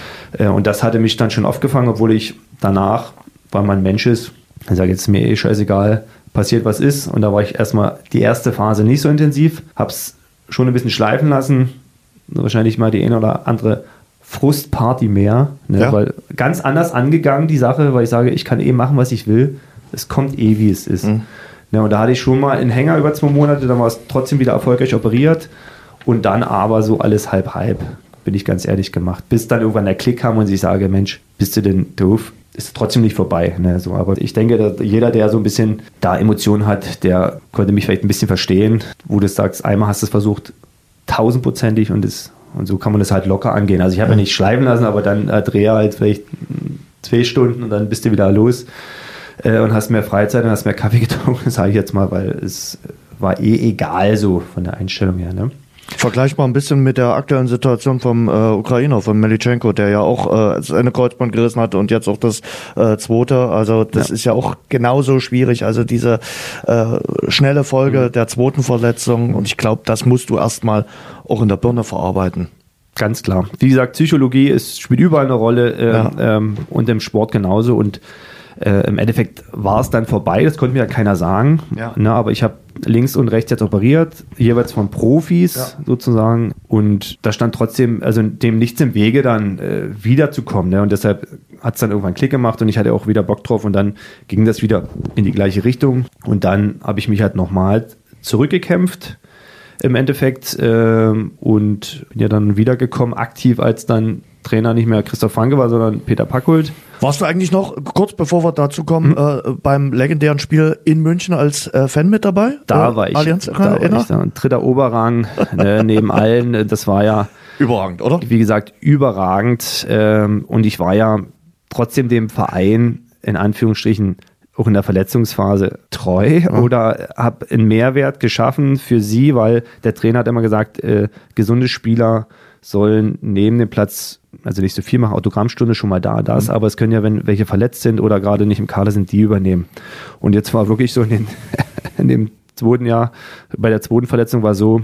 Und das hatte mich dann schon aufgefangen, obwohl ich danach, weil man Mensch ist, ich sage jetzt mir eh scheißegal, passiert was ist. Und da war ich erstmal die erste Phase nicht so intensiv, hab's schon ein bisschen schleifen lassen, wahrscheinlich mal die eine oder andere Frustparty mehr, ne? Ja. Weil ganz anders angegangen die Sache, weil ich sage, ich kann eh machen, was ich will, es kommt eh, wie es ist. Mhm. Ja, und da hatte ich schon mal einen Hänger über zwei Monate, dann war es trotzdem wieder erfolgreich operiert und dann aber so alles halb halb, bin ich ganz ehrlich gemacht. Bis dann irgendwann der Klick kam und ich sage, Mensch, bist du denn doof? Ist trotzdem nicht vorbei. Ne? So, aber ich denke, dass jeder, der so ein bisschen da Emotionen hat, der konnte mich vielleicht ein bisschen verstehen, wo du sagst, einmal hast du es versucht, tausendprozentig und, das, und so kann man das halt locker angehen. Also ich habe ja nicht schleifen lassen, aber dann äh, drehe halt vielleicht zwei Stunden und dann bist du wieder los. Und hast mehr Freizeit und hast mehr Kaffee getrunken, sage ich jetzt mal, weil es war eh egal so von der Einstellung her. Ne? Vergleich mal ein bisschen mit der aktuellen Situation vom äh, Ukrainer, von Melitschenko, der ja auch äh, seine Kreuzband gerissen hat und jetzt auch das äh, zweite. Also das ja. ist ja auch genauso schwierig. Also diese äh, schnelle Folge mhm. der zweiten Verletzung. Und ich glaube, das musst du erstmal auch in der Birne verarbeiten. Ganz klar. Wie gesagt, Psychologie ist, spielt überall eine Rolle äh, ja. ähm, und im Sport genauso. Und Äh, im Endeffekt war es dann vorbei, das konnte mir ja keiner sagen, ja. ne, aber ich habe links und rechts jetzt operiert, jeweils von Profis ja. sozusagen und da stand trotzdem, also dem nichts im Wege dann äh, wiederzukommen, ne, und deshalb hat es dann irgendwann Klick gemacht und ich hatte auch wieder Bock drauf und dann ging das wieder in die gleiche Richtung und dann habe ich mich halt nochmal zurückgekämpft im Endeffekt äh, und bin ja dann wiedergekommen, aktiv als dann Trainer nicht mehr Christoph Franke war, sondern Peter Packhult. Warst du eigentlich noch, kurz bevor wir dazu kommen, mhm. äh, beim legendären Spiel in München als äh, Fan mit dabei? Da äh, war ich. Allianz, da war ich da. Dritter Oberrang, ne, neben allen. Das war ja überragend, oder? Wie gesagt, überragend. Ähm, und ich war ja trotzdem dem Verein, in Anführungsstrichen, auch in der Verletzungsphase treu ja. oder habe einen Mehrwert geschaffen für sie, weil der Trainer hat immer gesagt, äh, gesunde Spieler sollen neben dem Platz, also nicht so viel machen, Autogrammstunde schon mal da, das, mhm. aber es können ja, wenn welche verletzt sind oder gerade nicht im Kader sind, die übernehmen. Und jetzt war wirklich so in, den, in dem zweiten Jahr, bei der zweiten Verletzung war so,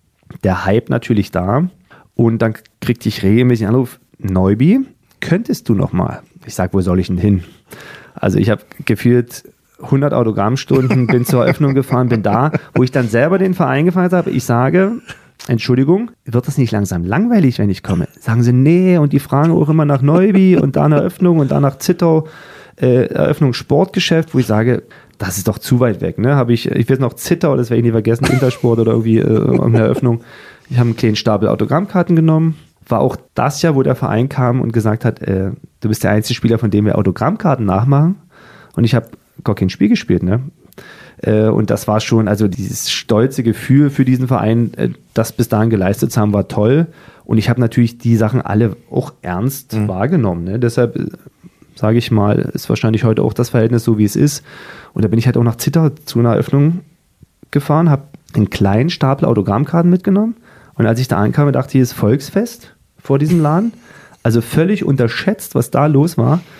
der Hype natürlich da und dann kriegte ich regelmäßig einen Anruf, Neubi, könntest du noch mal? Ich sag, wo soll ich denn hin? Also ich habe gefühlt hundert Autogrammstunden, bin zur Eröffnung gefahren, bin da, wo ich dann selber den Verein gefragt habe, ich sage, Entschuldigung, wird das nicht langsam langweilig, wenn ich komme? Sagen sie, nee, und die fragen auch immer nach Neubi und da eine Eröffnung und da nach Zittau, äh, Eröffnung Sportgeschäft, wo ich sage, das ist doch zu weit weg, ne? Habe ich, ich weiß noch Zittau, das werde ich nie vergessen, Intersport oder irgendwie äh, eine Eröffnung. Ich habe einen kleinen Stapel Autogrammkarten genommen. War auch das Jahr, wo der Verein kam und gesagt hat, äh, du bist der einzige Spieler, von dem wir Autogrammkarten nachmachen. Und ich habe gar kein Spiel gespielt, ne? Und das war schon, also dieses stolze Gefühl für diesen Verein, das bis dahin geleistet zu haben, war toll. Und ich habe natürlich die Sachen alle auch ernst mhm. wahrgenommen. Ne? Deshalb sage ich mal, ist wahrscheinlich heute auch das Verhältnis so, wie es ist. Und da bin ich halt auch nach Zittau zu einer Eröffnung gefahren, habe einen kleinen Stapel Autogrammkarten mitgenommen. Und als ich da ankam, dachte ich, hier ist Volksfest vor diesem Laden. Also völlig unterschätzt, was da los war.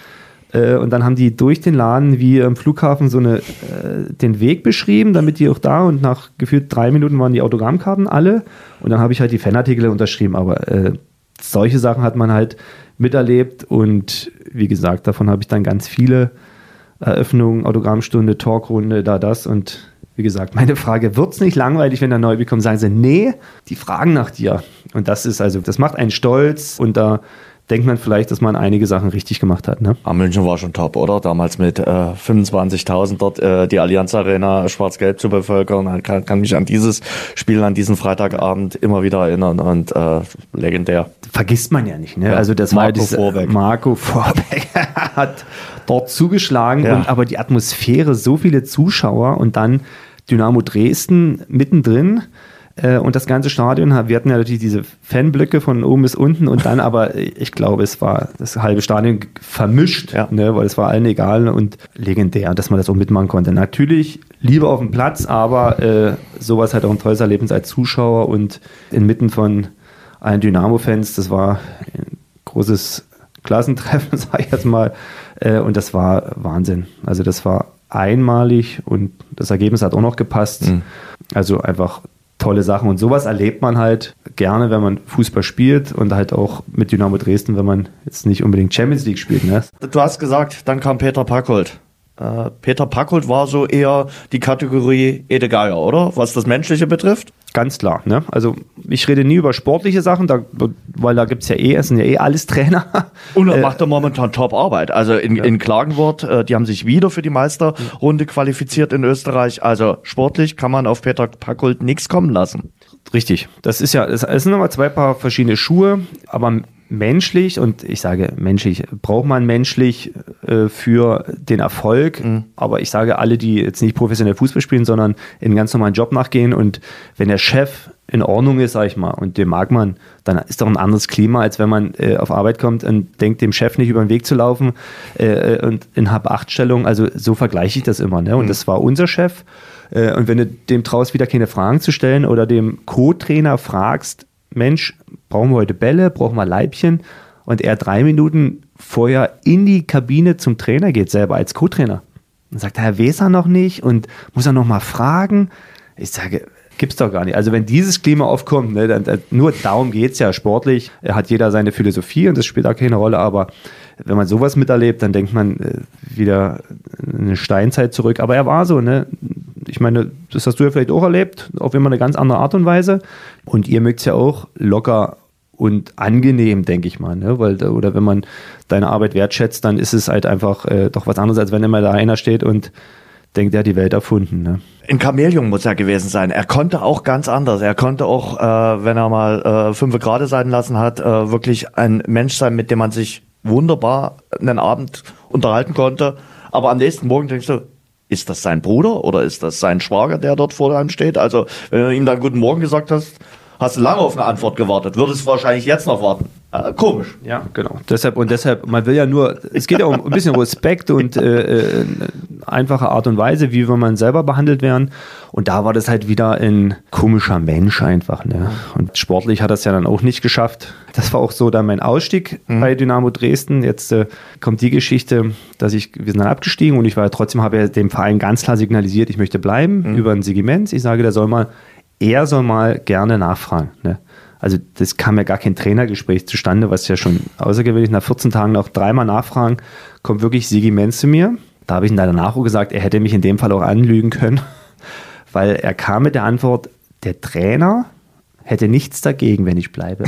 Äh, und dann haben die durch den Laden wie am Flughafen so eine, äh, den Weg beschrieben, damit die auch da, und nach gefühlt drei Minuten waren die Autogrammkarten alle. Und dann habe ich halt die Fanartikel unterschrieben. Aber äh, solche Sachen hat man halt miterlebt. Und wie gesagt, davon habe ich dann ganz viele Eröffnungen, Autogrammstunde, Talkrunde, da das. Und wie gesagt, meine Frage, wird's nicht langweilig, wenn er neu bekommt? Sagen sie, nee, die fragen nach dir. Und das ist also, das macht einen stolz, und da denkt man vielleicht, dass man einige Sachen richtig gemacht hat. Ne? Ah, München war schon top, oder? Damals mit äh, fünfundzwanzigtausend dort äh, die Allianz Arena schwarz-gelb zu bevölkern. Ich kann, kann mich an dieses Spiel, an diesen Freitagabend immer wieder erinnern, und äh, legendär. Vergisst man ja nicht. Ne? Ja, Also das Marco war dieses, Vorbeck. Marco Vorbeck hat dort zugeschlagen, Ja. und aber die Atmosphäre, so viele Zuschauer und dann Dynamo Dresden mittendrin. Und das ganze Stadion, wir hatten ja natürlich diese Fanblöcke von oben bis unten, und dann aber, ich glaube, es war das halbe Stadion vermischt, Ja. ne, weil es war allen egal, und legendär, dass man das auch mitmachen konnte. Natürlich lieber auf dem Platz, aber äh, sowas halt auch ein tolles Erlebnis als Zuschauer und inmitten von allen Dynamo-Fans. Das war ein großes Klassentreffen, sag ich jetzt mal, äh, und das war Wahnsinn. Also das war einmalig, und das Ergebnis hat auch noch gepasst. Mhm. Also einfach tolle Sachen, und sowas erlebt man halt gerne, wenn man Fußball spielt, und halt auch mit Dynamo Dresden, wenn man jetzt nicht unbedingt Champions League spielt. Ne? Du hast gesagt, dann kam Peter Packold. Äh, Peter Packold war so eher die Kategorie Ede Geier, oder? Was das Menschliche betrifft? Ganz klar. Ne? Also ich rede nie über sportliche Sachen, da, weil da gibt es ja eh, es sind ja eh alles Trainer. Und er äh, macht da momentan Top-Arbeit. Also in, ja. in Klagenfurt, äh, die haben sich wieder für die Meisterrunde qualifiziert in Österreich. Also sportlich kann man auf Peter Packold nichts kommen lassen. Richtig. Das ist ja, es sind nochmal zwei Paar verschiedene Schuhe, aber menschlich, und ich sage menschlich, braucht man menschlich äh, für den Erfolg, mhm. aber ich sage, alle, die jetzt nicht professionell Fußball spielen, sondern in einen ganz normalen Job nachgehen, und wenn der Chef in Ordnung ist, sag ich mal, und den mag man, dann ist doch ein anderes Klima, als wenn man äh, auf Arbeit kommt und denkt, dem Chef nicht über den Weg zu laufen äh, und in Hab-Acht-Stellung, also so vergleiche ich das immer, ne? Und mhm. das war unser Chef, äh, und wenn du dem traust, wieder keine Fragen zu stellen oder dem Co-Trainer fragst, Mensch, brauchen wir heute Bälle, brauchen wir Leibchen, und er drei Minuten vorher in die Kabine zum Trainer geht, selber als Co-Trainer, und sagt, Herr Weser noch nicht, und muss er noch mal fragen. Ich sage, gibt's doch gar nicht. Also wenn dieses Klima aufkommt, ne, dann, dann, nur darum geht's ja sportlich, hat jeder seine Philosophie, und das spielt auch keine Rolle, aber wenn man sowas miterlebt, dann denkt man äh, wieder eine Steinzeit zurück. Aber er war so, ne? Ich meine, das hast du ja vielleicht auch erlebt, auf immer eine ganz andere Art und Weise. Und ihr mögt es ja auch locker und angenehm, denke ich mal, ne? Weil, oder wenn man deine Arbeit wertschätzt, dann ist es halt einfach äh, doch was anderes, als wenn immer da einer steht und denkt, er hat die Welt erfunden. Ne? Ein Chamäleon muss er gewesen sein. Er konnte auch ganz anders. Er konnte auch, äh, wenn er mal äh, fünf Grade sein lassen hat, äh, wirklich ein Mensch sein, mit dem man sich wunderbar einen Abend unterhalten konnte. Aber am nächsten Morgen denkst du, ist das sein Bruder oder ist das sein Schwager, der dort vor einem steht? Also, wenn du ihm dann guten Morgen gesagt hast, hast du lange auf eine Antwort gewartet. Würdest wahrscheinlich jetzt noch warten. Äh, komisch. Ja, genau. Deshalb, und deshalb, man will ja nur, es geht ja um ein bisschen Respekt und äh, äh, einfache Art und Weise, wie will man selber behandelt werden. Und da war das halt wieder ein komischer Mensch einfach. Ne? Und sportlich hat er es ja dann auch nicht geschafft. Das war auch so dann mein Ausstieg mhm. bei Dynamo Dresden. Jetzt äh, kommt die Geschichte, dass ich, wir sind dann abgestiegen, und ich war trotzdem, habe ja dem Verein ganz klar signalisiert, ich möchte bleiben mhm. über ein Segment. Ich sage, der soll mal, er soll mal gerne nachfragen. Ne? Also das kam ja gar kein Trainergespräch zustande, was ja schon außergewöhnlich, nach vierzehn Tagen noch dreimal nachfragen, kommt wirklich Sigi Menz zu mir. Da habe ich ihm leider nachher gesagt, er hätte mich in dem Fall auch anlügen können, weil er kam mit der Antwort, der Trainer hätte nichts dagegen, wenn ich bleibe.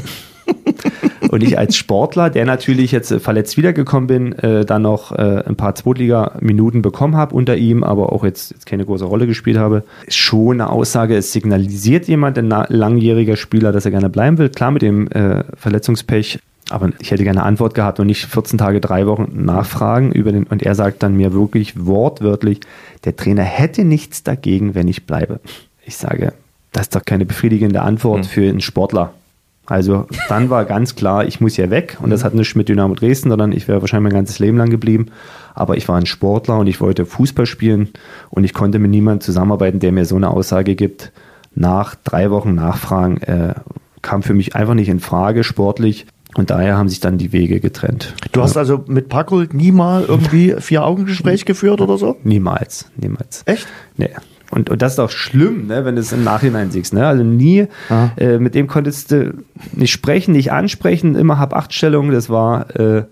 Und ich als Sportler, der natürlich jetzt verletzt wiedergekommen bin, äh, dann noch äh, ein paar Zweitliga-Minuten bekommen habe unter ihm, aber auch jetzt, jetzt keine große Rolle gespielt habe, ist schon eine Aussage, es signalisiert jemand, ein langjähriger Spieler, dass er gerne bleiben will. Klar mit dem äh, Verletzungspech, aber ich hätte gerne eine Antwort gehabt und nicht vierzehn Tage, drei Wochen nachfragen über den, und er sagt dann mir wirklich wortwörtlich, der Trainer hätte nichts dagegen, wenn ich bleibe. Ich sage, das ist doch keine befriedigende Antwort mhm. für einen Sportler. Also dann war ganz klar, ich muss ja weg, und das hat nichts mit Dynamo Dresden, sondern ich wäre wahrscheinlich mein ganzes Leben lang geblieben. Aber ich war ein Sportler und ich wollte Fußball spielen, und ich konnte mit niemandem zusammenarbeiten, der mir so eine Aussage gibt. Nach drei Wochen Nachfragen äh, kam für mich einfach nicht in Frage sportlich. Und daher haben sich dann die Wege getrennt. Du hast also mit Packold nie mal irgendwie Vier-Augen-Gespräch geführt oder so? Niemals, niemals. Echt? Nee. Und, und das ist auch schlimm, ne, wenn du es im Nachhinein siehst. Ne? Also nie, äh, mit dem konntest du nicht sprechen, nicht ansprechen, immer Hab-Acht-Stellung, das war äh,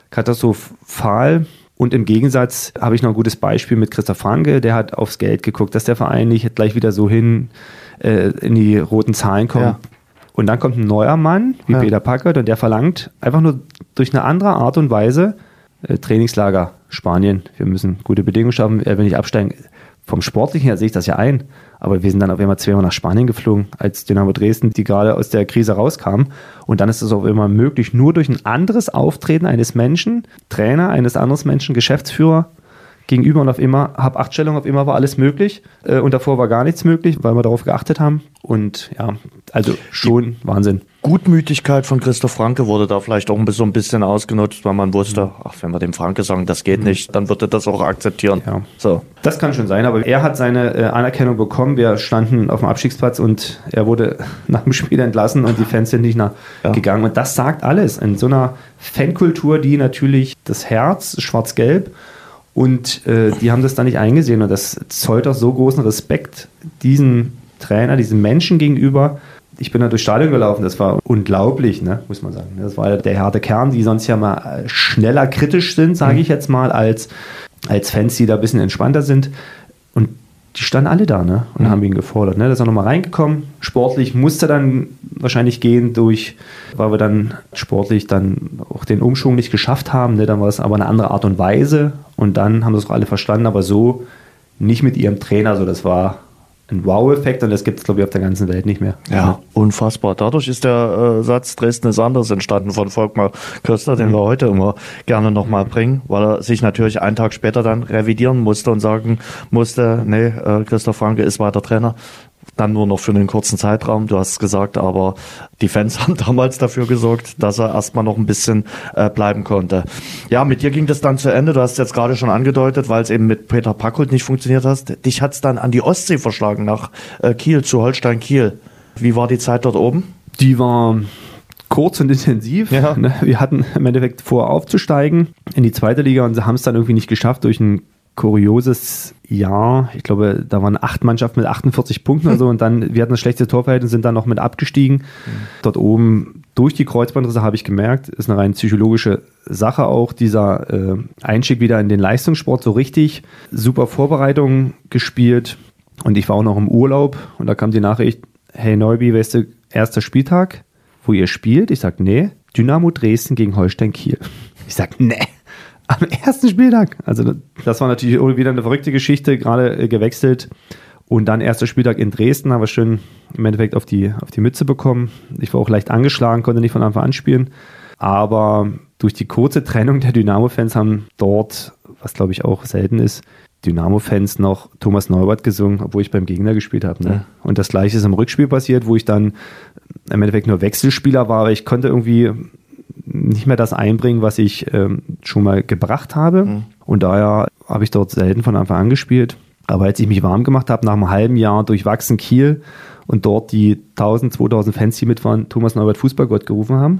katastrophal. Und im Gegensatz habe ich noch ein gutes Beispiel mit Christoph Franke, der hat aufs Geld geguckt, dass der Verein nicht gleich wieder so hin äh, in die roten Zahlen kommt. Ja. Und dann kommt ein neuer Mann, wie ja. Peter Packold, und der verlangt einfach nur durch eine andere Art und Weise, äh, Trainingslager, Spanien, wir müssen gute Bedingungen schaffen, er will nicht absteigen. Vom Sportlichen her sehe ich das ja ein, aber wir sind dann auf einmal zweimal nach Spanien geflogen, als Dynamo Dresden, die gerade aus der Krise rauskam. Und dann ist es auf einmal möglich, nur durch ein anderes Auftreten eines Menschen, Trainer, eines anderen Menschen, Geschäftsführer gegenüber, und auf immer, Hab-Acht-Stellung, auf immer war alles möglich. Äh, und davor war gar nichts möglich, weil wir darauf geachtet haben. Und ja, also schon die Wahnsinn. Gutmütigkeit von Christoph Franke wurde da vielleicht auch so ein bisschen ausgenutzt, weil man wusste, ach, wenn wir dem Franke sagen, das geht nicht, dann wird er das auch akzeptieren. Ja. So. Das kann schon sein, aber er hat seine äh, Anerkennung bekommen. Wir standen auf dem Abstiegsplatz und er wurde nach dem Spiel entlassen und die Fans sind nicht nachgegangen. Ja. Und das sagt alles in so einer Fankultur, die natürlich das Herz, schwarz-gelb, und äh, die haben das da nicht eingesehen, und das zollt auch so großen Respekt diesen Trainer, diesen Menschen gegenüber. Ich bin da durchs Stadion gelaufen, das war unglaublich, ne, muss man sagen. Das war der harte Kern, die sonst ja mal schneller kritisch sind, sage ich jetzt mal, als, als Fans, die da ein bisschen entspannter sind. Und die standen alle da, ne, und mhm. haben ihn gefordert. Ne. Da ist er nochmal reingekommen. Sportlich musste dann wahrscheinlich gehen, durch, weil wir dann sportlich dann auch den Umschwung nicht geschafft haben. Ne. Dann war es aber eine andere Art und Weise. Und dann haben das auch alle verstanden, aber so nicht mit ihrem Trainer. So, das war ein Wow-Effekt, und das gibt es, glaube ich, auf der ganzen Welt nicht mehr. Ja, unfassbar. Dadurch ist der äh, Satz Dresden ist anders entstanden von Volkmar Köster, den mhm. wir heute immer gerne nochmal bringen, weil er sich natürlich einen Tag später dann revidieren musste und sagen musste, nee, äh, Christoph Franke ist weiter Trainer. Dann nur noch für einen kurzen Zeitraum, du hast es gesagt, aber die Fans haben damals dafür gesorgt, dass er erstmal noch ein bisschen äh, bleiben konnte. Ja, mit dir ging das dann zu Ende, du hast es jetzt gerade schon angedeutet, weil es eben mit Peter Packold nicht funktioniert hat. Dich hat es dann an die Ostsee verschlagen, nach äh, Kiel, zu Holstein Kiel. Wie war die Zeit dort oben? Die war kurz und intensiv. Ja. Wir hatten im Endeffekt vor, aufzusteigen in die zweite Liga, und haben es dann irgendwie nicht geschafft durch ein kurioses Jahr. Ich glaube, da waren acht Mannschaften mit achtundvierzig Punkten oder so, und dann, wir hatten das schlechte Torverhältnis, sind dann noch mit abgestiegen. Mhm. Dort oben durch die Kreuzbandrisse habe ich gemerkt, ist eine rein psychologische Sache auch, dieser äh, Einstieg wieder in den Leistungssport so richtig. Super Vorbereitung gespielt, und ich war auch noch im Urlaub, und da kam die Nachricht, hey Neuby, weißt du, erster Spieltag, wo ihr spielt? Ich sag, nee, Dynamo Dresden gegen Holstein Kiel. Ich sag, nee. Am ersten Spieltag. Also das war natürlich wieder eine verrückte Geschichte, gerade äh, gewechselt. Und dann erster Spieltag in Dresden, haben wir schön im Endeffekt auf die, auf die Mütze bekommen. Ich war auch leicht angeschlagen, konnte nicht von Anfang an spielen. Aber durch die kurze Trennung der Dynamo-Fans haben dort, was glaube ich auch selten ist, Dynamo-Fans noch Thomas Neubert gesungen, obwohl ich beim Gegner gespielt habe. Ne? Ja. Und das Gleiche ist im Rückspiel passiert, wo ich dann im Endeffekt nur Wechselspieler war, aber ich konnte irgendwie nicht mehr das einbringen, was ich ähm, schon mal gebracht habe. Mhm. Und daher habe ich dort selten von Anfang an gespielt. Aber als ich mich warm gemacht habe, nach einem halben Jahr durchwachsen Kiel und dort die tausend, zweitausend Fans, die mit waren, Thomas Neubert Fußballgott gerufen haben,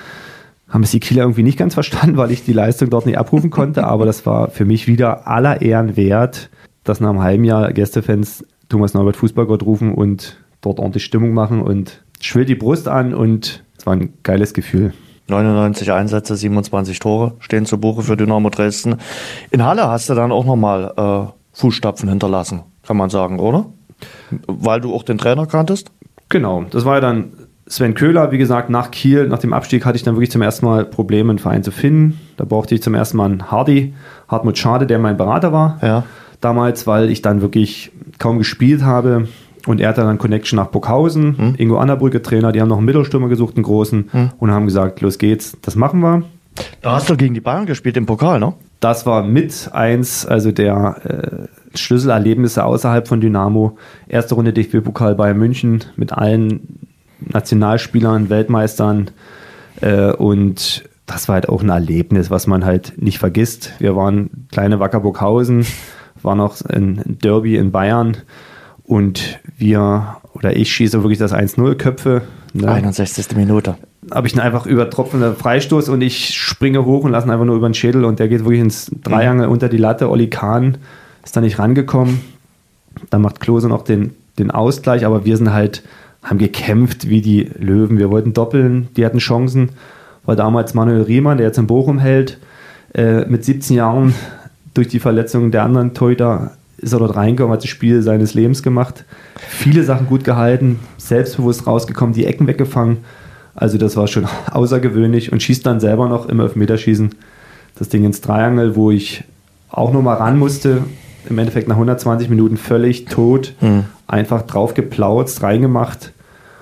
haben es die Kieler irgendwie nicht ganz verstanden, weil ich die Leistung dort nicht abrufen konnte. Aber das war für mich wieder aller Ehren wert, dass nach einem halben Jahr Gästefans Thomas Neubert Fußballgott rufen und dort ordentlich Stimmung machen, und schwillt die Brust an, und es war ein geiles Gefühl. neunundneunzig Einsätze, siebenundzwanzig Tore stehen zu Buche für Dynamo Dresden. In Halle hast du dann auch nochmal äh, Fußstapfen hinterlassen, kann man sagen, oder? Weil du auch den Trainer kanntest? Genau, das war ja dann Sven Köhler. Wie gesagt, nach Kiel, nach dem Abstieg hatte ich dann wirklich zum ersten Mal Probleme, einen Verein zu finden. Da brauchte ich zum ersten Mal einen Hardy, Hartmut Schade, der mein Berater war. Ja. Damals, weil ich dann wirklich kaum gespielt habe. Und er hatte dann Connection nach Burghausen, hm. Ingo Annerbrücke Trainer, die haben noch einen Mittelstürmer gesucht, einen großen, hm. und haben gesagt, los geht's, das machen wir. Da hast du gegen die Bayern gespielt im Pokal, ne? Das war mit eins, also der äh, Schlüsselerlebnisse außerhalb von Dynamo. Erste Runde D F B-Pokal Bayern München mit allen Nationalspielern, Weltmeistern, äh, und das war halt auch ein Erlebnis, was man halt nicht vergisst. Wir waren kleine Wacker Burghausen, war noch ein Derby in Bayern. Und wir, oder ich schieße wirklich das eins null Köpfe. Ne? einundsechzigste Minute. habe ich ihn einfach übertropfenden Freistoß und ich springe hoch und lasse ihn einfach nur über den Schädel und der geht wirklich ins Dreiangel mhm. unter die Latte. Olli Kahn ist da nicht rangekommen. Dann macht Klose noch den, den Ausgleich, aber wir sind halt, haben gekämpft wie die Löwen. Wir wollten doppeln, die hatten Chancen. War damals Manuel Riemann, der jetzt in Bochum hält, äh, mit siebzehn Jahren durch die Verletzungen der anderen Torhüter ist er dort reingekommen, hat das Spiel seines Lebens gemacht. Viele Sachen gut gehalten, selbstbewusst rausgekommen, die Ecken weggefangen. Also das war schon außergewöhnlich und schießt dann selber noch im Elfmeterschießen das Ding ins Dreiangel, wo ich auch noch mal ran musste. Im Endeffekt nach hundertzwanzig Minuten völlig tot, mhm. einfach drauf geplautzt, reingemacht.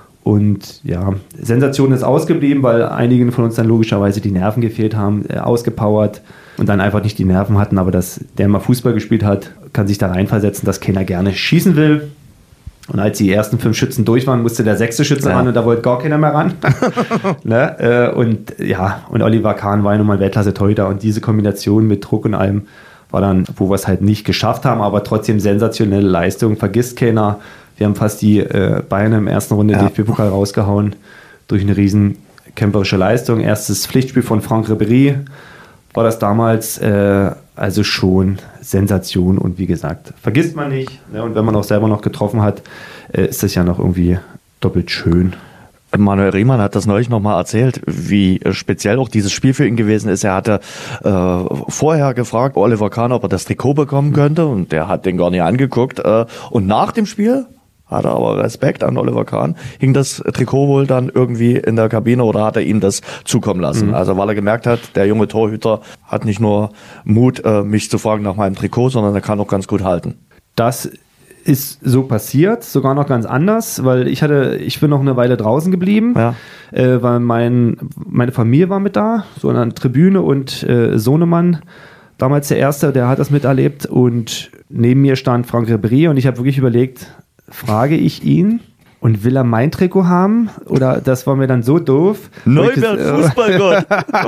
Und ja, Sensation ist ausgeblieben, weil einigen von uns dann logischerweise die Nerven gefehlt haben, äh, ausgepowert und dann einfach nicht die Nerven hatten. Aber dass der mal Fußball gespielt hat, kann sich da reinversetzen, dass keiner gerne schießen will. Und als die ersten fünf Schützen durch waren, musste der sechste Schütze ja. ran und da wollte gar keiner mehr ran. ne? äh, und ja, und Oliver Kahn war ja nun mal Weltklasse-Torhüter und diese Kombination mit Druck und allem war dann, wo wir es halt nicht geschafft haben, aber trotzdem sensationelle Leistung, vergisst keiner. Wir haben fast die äh, Bayern im ersten Runde ja. D F B-Pokal rausgehauen durch eine riesen kämpferische Leistung. Erstes Pflichtspiel von Franck Ribéry war das damals, äh, also schon Sensation und wie gesagt, vergisst man nicht. Ne? Und wenn man auch selber noch getroffen hat, äh, ist das ja noch irgendwie doppelt schön. Manuel Riemann hat das neulich nochmal erzählt, wie speziell auch dieses Spiel für ihn gewesen ist. Er hatte äh, vorher gefragt, Oliver Kahn, ob er das Trikot bekommen könnte und der hat den gar nicht angeguckt. Äh, und nach dem Spiel hat er aber Respekt an Oliver Kahn, hing das Trikot wohl dann irgendwie in der Kabine oder hat er ihm das zukommen lassen. Mhm. Also weil er gemerkt hat, der junge Torhüter hat nicht nur Mut, äh, mich zu fragen nach meinem Trikot, sondern er kann auch ganz gut halten. Das ist so passiert, sogar noch ganz anders, weil ich hatte, ich bin noch eine Weile draußen geblieben, ja. äh, weil mein, meine Familie war mit da, so an der Tribüne und äh, Sohnemann, damals der Erste, der hat das miterlebt und neben mir stand Franck Ribéry und ich habe wirklich überlegt, frage ich ihn und will er mein Trikot haben oder das war mir dann so doof. Neubert Fußballgott.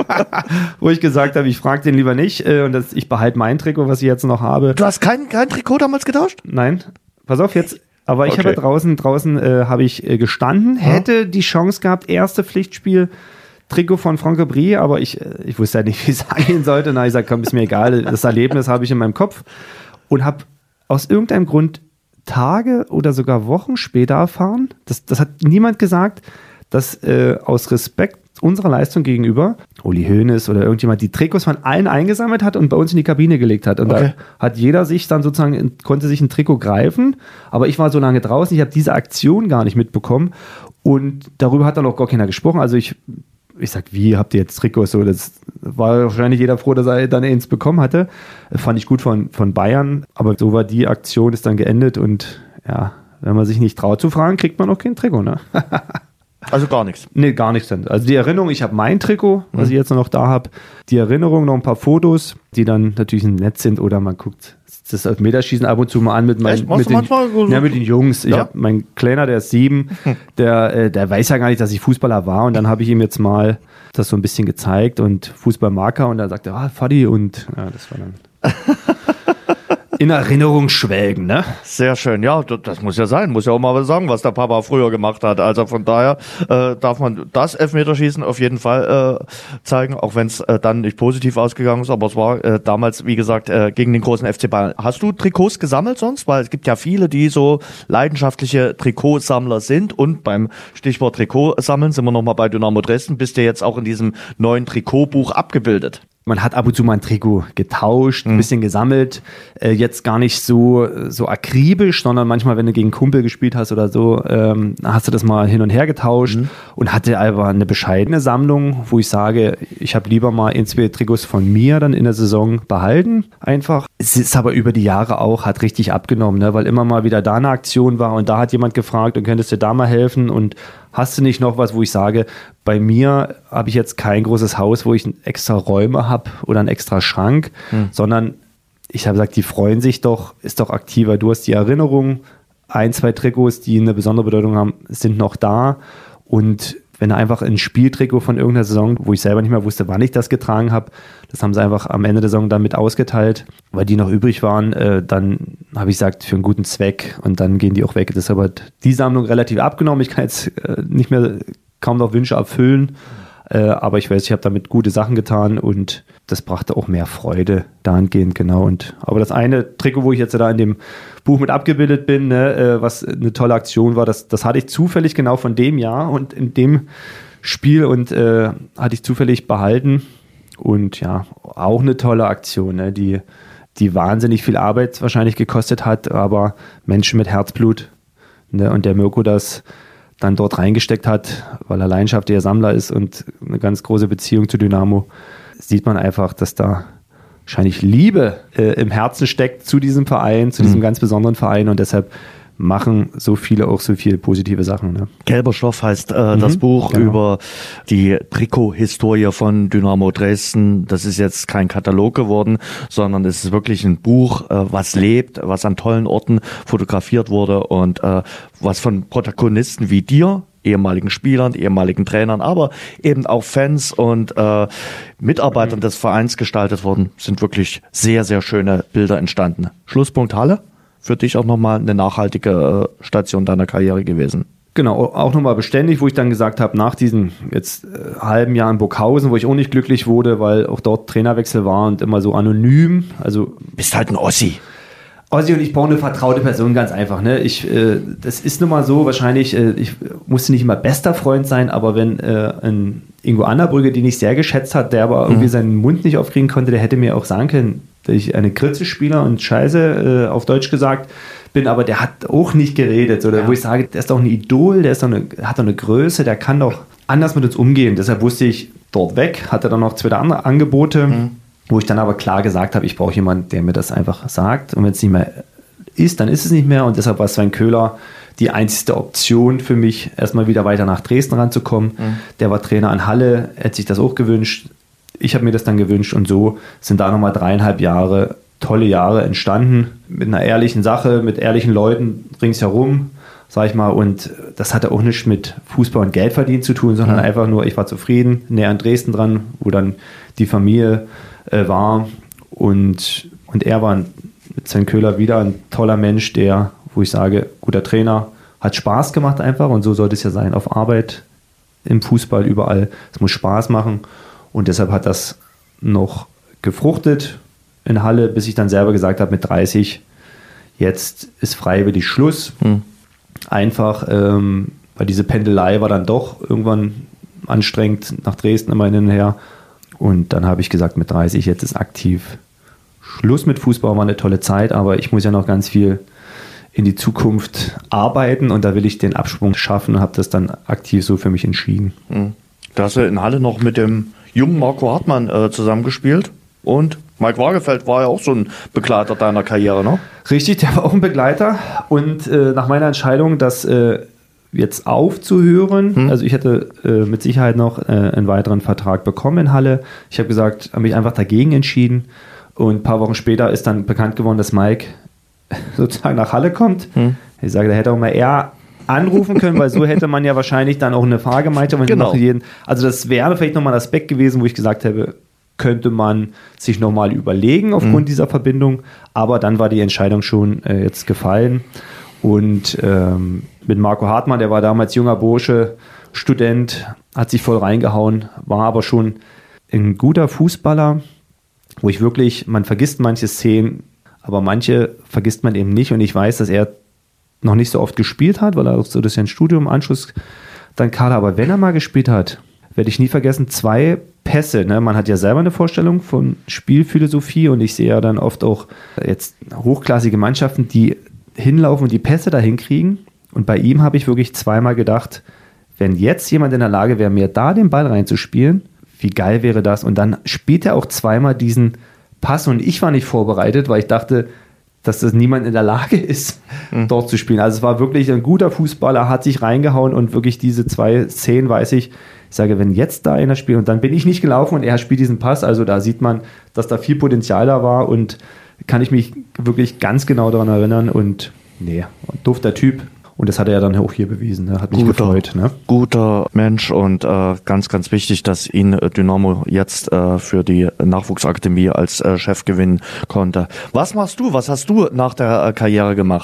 Wo ich gesagt habe, ich frage den lieber nicht äh, und das, ich behalte mein Trikot, was ich jetzt noch habe. Du hast kein, kein Trikot damals getauscht? Nein. Pass auf jetzt, aber ich okay. habe draußen, draußen äh, habe ich äh, gestanden, ja. hätte die Chance gehabt, erste Pflichtspiel, Trikot von Franck Ribéry, aber ich, äh, ich wusste ja nicht, wie es angehen sollte. Na, ich sage, komm, ist mir egal, das Erlebnis habe ich in meinem Kopf und habe aus irgendeinem Grund Tage oder sogar Wochen später erfahren, das, das hat niemand gesagt, dass äh, aus Respekt unserer Leistung gegenüber Uli Hoeneß oder irgendjemand die Trikots von allen eingesammelt hat und bei uns in die Kabine gelegt hat. Und okay. da hat jeder sich dann sozusagen, in, konnte sich ein Trikot greifen, aber ich war so lange draußen, ich habe diese Aktion gar nicht mitbekommen und darüber hat dann auch gar keiner gesprochen. Also ich, ich sag, wie habt ihr jetzt Trikots? So, das war wahrscheinlich jeder froh, dass er dann eins bekommen hatte. Fand ich gut von, von Bayern, aber so war die Aktion, ist dann geendet und ja, wenn man sich nicht traut zu fragen, kriegt man auch kein Trikot, ne? Also gar nichts? Nee, gar nichts. Also die Erinnerung, ich habe mein Trikot, was mhm. ich jetzt noch da habe. Die Erinnerung, noch ein paar Fotos, die dann natürlich im Netz sind oder man guckt das Elfmeterschießen ab und zu mal an mit, mein, mit, den, ja, mit den Jungs. Ich ja? habe mein Kleiner, der ist sieben, der, äh, der weiß ja gar nicht, dass ich Fußballer war und dann habe ich ihm jetzt mal das so ein bisschen gezeigt und Fußballmarker und dann sagt er, ah, Fadi und ja, das war dann... in Erinnerung schwelgen, ne? Sehr schön, ja, das muss ja sein, muss ja auch mal was sagen, was der Papa früher gemacht hat. Also von daher äh, darf man das Elfmeterschießen auf jeden Fall äh, zeigen, auch wenn es äh, dann nicht positiv ausgegangen ist, aber es war äh, damals, wie gesagt, äh, gegen den großen F C Bayern. Hast du Trikots gesammelt sonst? Weil es gibt ja viele, die so leidenschaftliche Trikotsammler sind und beim Stichwort Trikot sammeln sind wir nochmal bei Dynamo Dresden, bist du jetzt auch in diesem neuen Trikotbuch abgebildet. Man hat ab und zu mal ein Trikot getauscht, ein bisschen gesammelt, äh, jetzt gar nicht so, so akribisch, sondern manchmal, wenn du gegen einen Kumpel gespielt hast oder so, ähm, hast du das mal hin und her getauscht mhm. und hatte aber eine bescheidene Sammlung, wo ich sage, ich habe lieber mal ein, zwei Trikots von mir dann in der Saison behalten, einfach. Es ist aber über die Jahre auch, hat richtig abgenommen, ne? Weil immer mal wieder da eine Aktion war und da hat jemand gefragt und könntest du da mal helfen und hast du nicht noch was, wo ich sage, bei mir habe ich jetzt kein großes Haus, wo ich extra Räume habe oder einen extra Schrank, hm. sondern ich habe gesagt, die freuen sich doch, ist doch aktiver. Du hast die Erinnerung, ein, zwei Trikots, die eine besondere Bedeutung haben, sind noch da und wenn du einfach ein Spieltrikot von irgendeiner Saison, wo ich selber nicht mehr wusste, wann ich das getragen habe, das haben sie einfach am Ende der Saison dann mit ausgeteilt, weil die noch übrig waren, äh, dann habe ich gesagt, für einen guten Zweck und dann gehen die auch weg. Deshalb hat die Sammlung relativ abgenommen. Ich kann jetzt äh, nicht mehr kaum noch Wünsche erfüllen. Äh, aber ich weiß, ich habe damit gute Sachen getan und das brachte auch mehr Freude dahingehend, genau. Und, aber das eine Trikot, wo ich jetzt da in dem Buch mit abgebildet bin, ne, äh, was eine tolle Aktion war, das, das hatte ich zufällig genau von dem Jahr und in dem Spiel und äh, hatte ich zufällig behalten. Und ja, auch eine tolle Aktion, ne, die, die wahnsinnig viel Arbeit wahrscheinlich gekostet hat, aber Menschen mit Herzblut, ne, und der Mirko das dann dort reingesteckt hat, weil er leidenschaftlicher Sammler ist und eine ganz große Beziehung zu Dynamo, sieht man einfach, dass da wahrscheinlich Liebe äh, im Herzen steckt zu diesem Verein, zu diesem mhm. ganz besonderen Verein und deshalb machen so viele auch so viele positive Sachen. Ne? Gelber Stoff heißt äh, mhm, das Buch genau. über die Trikot-Historie von Dynamo Dresden. Das ist jetzt kein Katalog geworden, sondern es ist wirklich ein Buch, äh, was lebt, was an tollen Orten fotografiert wurde und äh, was von Protagonisten wie dir, ehemaligen Spielern, ehemaligen Trainern, aber eben auch Fans und äh, Mitarbeitern des Vereins gestaltet worden, sind wirklich sehr, sehr schöne Bilder entstanden. Schlusspunkt Halle? Für dich auch nochmal eine nachhaltige äh, Station deiner Karriere gewesen. Genau, auch nochmal beständig, wo ich dann gesagt habe, nach diesem jetzt äh, halben Jahr in Burghausen, wo ich auch nicht glücklich wurde, weil auch dort Trainerwechsel war und immer so anonym. Also bist halt ein Ossi. Ossi und ich brauche eine vertraute Person, ganz einfach. Ne? Ich, äh, das ist nun mal so, wahrscheinlich, äh, ich musste nicht immer bester Freund sein, aber wenn äh, ein Ingo Annerbrügge, den ich sehr geschätzt hat, der aber irgendwie mhm. seinen Mund nicht aufkriegen konnte, der hätte mir auch sagen können, dass ich eine Kritze-Spieler und Scheiße, äh, auf Deutsch gesagt, bin, aber der hat auch nicht geredet. Oder ja. wo ich sage, der ist doch ein Idol, der ist doch eine, hat doch eine Größe, der kann doch anders mit uns umgehen. Deshalb wusste ich, dort weg, hatte dann noch zwei andere Angebote, mhm. wo ich dann aber klar gesagt habe, ich brauche jemanden, der mir das einfach sagt. Und wenn es nicht mehr ist, dann ist es nicht mehr. Und deshalb war Sven Köhler die einzige Option für mich, erstmal wieder weiter nach Dresden ranzukommen. Mhm. Der war Trainer in Halle, hätte sich das auch gewünscht. Ich habe mir das dann gewünscht und so sind da nochmal dreieinhalb Jahre, tolle Jahre entstanden. Mit einer ehrlichen Sache, mit ehrlichen Leuten ringsherum, sag ich mal. Und das hatte auch nichts mit Fußball und Geldverdienen zu tun, sondern mhm. einfach nur, ich war zufrieden, näher an Dresden dran, wo dann die Familie äh, war. Und, und er war mit Sven Köhler wieder ein toller Mensch, der, wo ich sage, guter Trainer, hat Spaß gemacht einfach. Und so sollte es ja sein, auf Arbeit, im Fußball, überall. Es muss Spaß machen. Und deshalb hat das noch gefruchtet in Halle, bis ich dann selber gesagt habe, mit dreißig, jetzt ist freiwillig Schluss. Hm. Einfach, ähm, weil diese Pendelei war dann doch irgendwann anstrengend, nach Dresden immer hin und her. Und dann habe ich gesagt, mit dreißig, jetzt ist aktiv Schluss mit Fußball, war eine tolle Zeit, aber ich muss ja noch ganz viel in die Zukunft arbeiten und da will ich den Absprung schaffen und habe das dann aktiv so für mich entschieden. Hm. Da hast du in Halle noch mit dem jungen Marco Hartmann äh, zusammengespielt und Mike Waagefeld war ja auch so ein Begleiter deiner Karriere, ne? Richtig, der war auch ein Begleiter und äh, nach meiner Entscheidung, das äh, jetzt aufzuhören, hm. also ich hätte äh, mit Sicherheit noch äh, einen weiteren Vertrag bekommen in Halle. Ich habe gesagt, habe mich einfach dagegen entschieden und ein paar Wochen später ist dann bekannt geworden, dass Mike sozusagen nach Halle kommt. Hm. Ich sage, da hätte auch mal eher anrufen können, weil so hätte man ja wahrscheinlich dann auch eine Fahrgemeinschaft. Genau. Jeden, also das wäre vielleicht nochmal ein Aspekt gewesen, wo ich gesagt habe, könnte man sich nochmal überlegen aufgrund mhm. dieser Verbindung. Aber dann war die Entscheidung schon äh, jetzt gefallen. Und ähm, mit Marco Hartmann, der war damals junger Bursche, Student, hat sich voll reingehauen, war aber schon ein guter Fußballer, wo ich wirklich, man vergisst manche Szenen, aber manche vergisst man eben nicht. Und ich weiß, dass er noch nicht so oft gespielt hat, weil er auch so das ja ein Studium, Anschluss dann Kader, aber wenn er mal gespielt hat, werde ich nie vergessen, zwei Pässe, ne? Man hat ja selber eine Vorstellung von Spielphilosophie und ich sehe ja dann oft auch jetzt hochklassige Mannschaften, die hinlaufen und die Pässe dahin kriegen und bei ihm habe ich wirklich zweimal gedacht, wenn jetzt jemand in der Lage wäre, mir da den Ball reinzuspielen, wie geil wäre das und dann spielt er auch zweimal diesen Pass und ich war nicht vorbereitet, weil ich dachte, dass das niemand in der Lage ist, mhm. dort zu spielen. Also es war wirklich ein guter Fußballer, hat sich reingehauen und wirklich diese zwei Szenen weiß ich, ich sage, wenn jetzt da einer spielt und dann bin ich nicht gelaufen und er spielt diesen Pass, also da sieht man, dass da viel Potenzial da war und kann ich mich wirklich ganz genau daran erinnern und nee, dufter Typ. Und das hat er ja dann auch hier bewiesen, ne? Hat mich guter, gefreut. Ne? Guter Mensch und äh, ganz, ganz wichtig, dass ihn äh, Dynamo jetzt äh, für die Nachwuchsakademie als äh, Chef gewinnen konnte. Was machst du? Was hast du nach der äh, Karriere gemacht?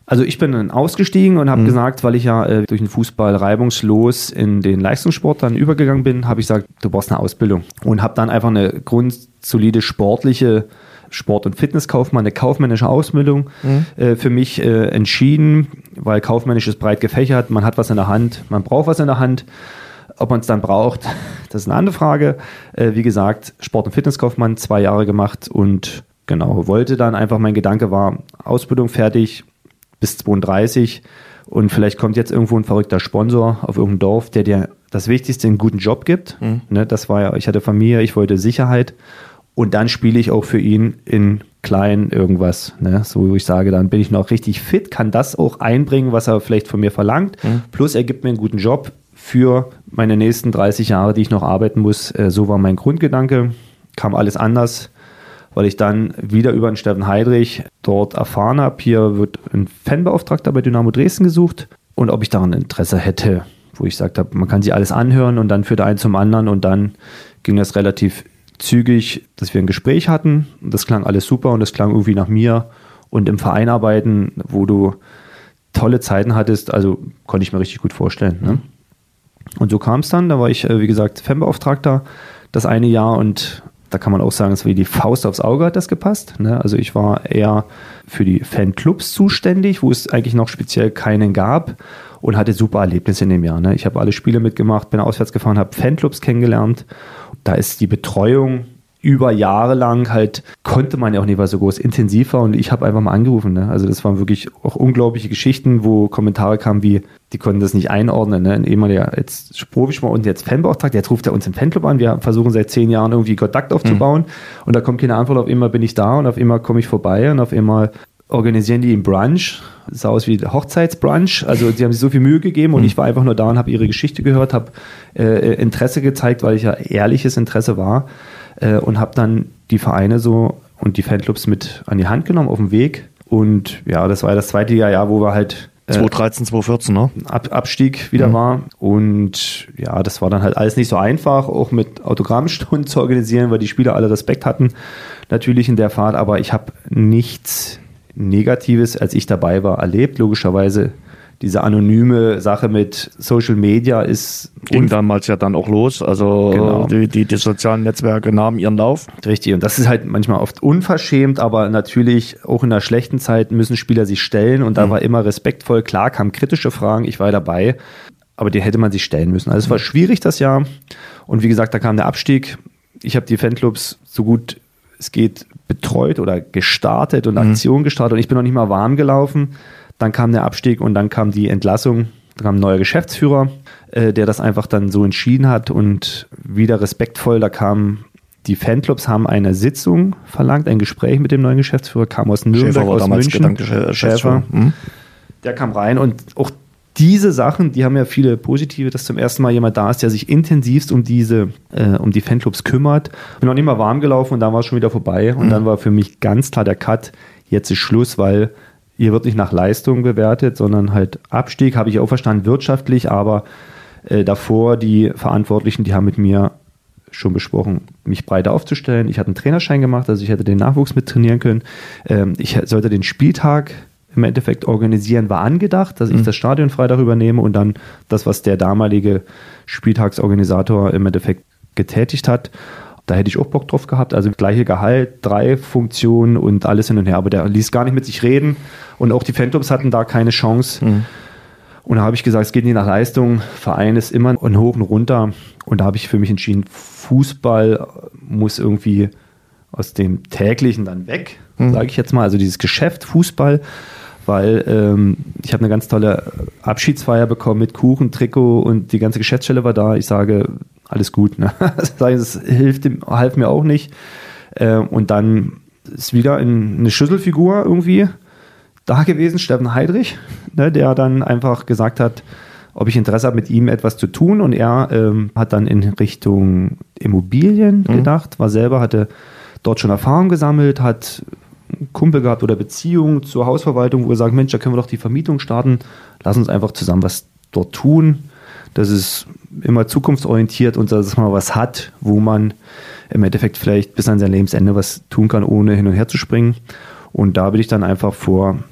Also ich bin dann ausgestiegen und habe mhm. gesagt, weil ich ja äh, durch den Fußball reibungslos in den Leistungssport dann übergegangen bin, habe ich gesagt, du brauchst eine Ausbildung. Und habe dann einfach eine grundsolide sportliche Sport- und Fitnesskaufmann, eine kaufmännische Ausbildung mhm. äh, für mich äh, entschieden, weil kaufmännisch ist breit gefächert, man hat was in der Hand, man braucht was in der Hand. Ob man es dann braucht, das ist eine andere Frage. Äh, wie gesagt, Sport- und Fitnesskaufmann, zwei Jahre gemacht und genau, wollte dann einfach, mein Gedanke war, Ausbildung fertig, bis zweiunddreißig und vielleicht kommt jetzt irgendwo ein verrückter Sponsor auf irgendein Dorf, der dir das Wichtigste, einen guten Job gibt. Mhm. Ne, das war ja, ich hatte Familie, ich wollte Sicherheit und dann spiele ich auch für ihn in klein irgendwas. Ne, so wo ich sage, dann bin ich noch richtig fit, kann das auch einbringen, was er vielleicht von mir verlangt. Mhm. Plus er gibt mir einen guten Job für meine nächsten dreißig Jahre, die ich noch arbeiten muss. So war mein Grundgedanke, kam alles anders, weil ich dann wieder über den Steffen Heidrich dort erfahren habe, hier wird ein Fanbeauftragter bei Dynamo Dresden gesucht und ob ich daran Interesse hätte, wo ich gesagt habe, man kann sich alles anhören und dann führt ein zum anderen und dann ging das relativ zügig, dass wir ein Gespräch hatten und das klang alles super und das klang irgendwie nach mir und im Verein arbeiten, wo du tolle Zeiten hattest, also konnte ich mir richtig gut vorstellen. Ne? Und so kam es dann, da war ich, wie gesagt, Fanbeauftragter das eine Jahr und da kann man auch sagen, es war wie die Faust aufs Auge, hat das gepasst. Ne? Also ich war eher für die Fanclubs zuständig, wo es eigentlich noch speziell keinen gab und hatte super Erlebnisse in dem Jahr. Ne? Ich habe alle Spiele mitgemacht, bin auswärts gefahren, habe Fanclubs kennengelernt. Da ist die Betreuung über Jahre lang halt, konnte man ja auch nicht mal so groß, intensiver und ich habe einfach mal angerufen. Ne? Also das waren wirklich auch unglaubliche Geschichten, wo Kommentare kamen wie, die konnten das nicht einordnen. Ne? Ein ehemaliger, jetzt Profispieler und jetzt Fanbeauftragter, jetzt ruft er uns im Fanclub an, wir versuchen seit zehn Jahren irgendwie Kontakt aufzubauen mhm. und da kommt keine Antwort, auf einmal bin ich da und auf einmal komme ich vorbei und auf einmal organisieren die einen Brunch, das sah aus wie Hochzeitsbrunch, also sie haben sich so viel Mühe gegeben und mhm. ich war einfach nur da und habe ihre Geschichte gehört, habe äh, Interesse gezeigt, weil ich ja ehrliches Interesse war äh, und habe dann die Vereine so und die Fanclubs mit an die Hand genommen auf dem Weg und ja, das war das zweite Jahr, wo wir halt zwanzig dreizehn, zwanzig vierzehn, ne? Ab, Abstieg wieder mhm. war und ja, das war dann halt alles nicht so einfach, auch mit Autogrammstunden zu organisieren, weil die Spieler alle Respekt hatten, natürlich in der Fahrt, aber ich habe nichts Negatives, als ich dabei war, erlebt. Logischerweise diese anonyme Sache mit Social Media ist... Ging damals ja dann auch los, also genau. die, die, die sozialen Netzwerke nahmen ihren Lauf. Richtig, und das ist halt manchmal oft unverschämt, aber natürlich auch in der schlechten Zeit müssen Spieler sich stellen und da mhm. war immer respektvoll. Klar kamen kritische Fragen, ich war dabei, aber die hätte man sich stellen müssen. Also es war schwierig das Jahr und wie gesagt, da kam der Abstieg. Ich habe die Fanclubs so gut es geht betreut oder gestartet und Aktion mhm. gestartet und ich bin noch nicht mal warm gelaufen. Dann kam der Abstieg und dann kam die Entlassung. Da kam ein neuer Geschäftsführer, äh, der das einfach dann so entschieden hat und wieder respektvoll, da kamen die Fanclubs, haben eine Sitzung verlangt, ein Gespräch mit dem neuen Geschäftsführer, kam aus Nürnberg, aus München. Schäfer. Mhm. Der kam rein und auch diese Sachen, die haben ja viele positive, dass zum ersten Mal jemand da ist, der sich intensivst um diese, äh, um die Fanclubs kümmert. Bin noch nicht mal warm gelaufen und dann war es schon wieder vorbei. Und mhm. dann war für mich ganz klar der Cut, jetzt ist Schluss, weil hier wird nicht nach Leistung bewertet, sondern halt Abstieg, habe ich auch verstanden, wirtschaftlich, aber äh, davor die Verantwortlichen, die haben mit mir schon besprochen, mich breiter aufzustellen. Ich hatte einen Trainerschein gemacht, also ich hätte den Nachwuchs mit trainieren können. Ähm, ich sollte den Spieltag im Endeffekt organisieren, war angedacht, dass ich mhm. das Stadion Freitag übernehme und dann das, was der damalige Spieltagsorganisator im Endeffekt getätigt hat. Da hätte ich auch Bock drauf gehabt, also gleiche Gehalt, drei Funktionen und alles hin und her, aber der ließ gar nicht mit sich reden und auch die Fanclubs hatten da keine Chance. Mhm. Und da habe ich gesagt, es geht nicht nach Leistung, Verein ist immer ein Hoch und runter und da habe ich für mich entschieden, Fußball muss irgendwie aus dem Täglichen dann weg, mhm. sage ich jetzt mal, also dieses Geschäft Fußball, weil ähm, ich habe eine ganz tolle Abschiedsfeier bekommen mit Kuchen, Trikot und die ganze Geschäftsstelle war da. Ich sage, alles gut. Ne? Das hilft dem, half mir auch nicht. Äh, und dann ist wieder eine Schlüsselfigur irgendwie da gewesen, Steffen Heidrich, ne, der dann einfach gesagt hat, ob ich Interesse habe, mit ihm etwas zu tun. Und er ähm, hat dann in Richtung Immobilien mhm. gedacht, war selber, hatte dort schon Erfahrung gesammelt, hat einen Kumpel gehabt oder Beziehung zur Hausverwaltung, wo er sagt, Mensch, da können wir doch die Vermietung starten. Lass uns einfach zusammen was dort tun. Das ist immer zukunftsorientiert und dass man was hat, wo man im Endeffekt vielleicht bis an sein Lebensende was tun kann, ohne hin und her zu springen. Und da bin ich dann einfach vor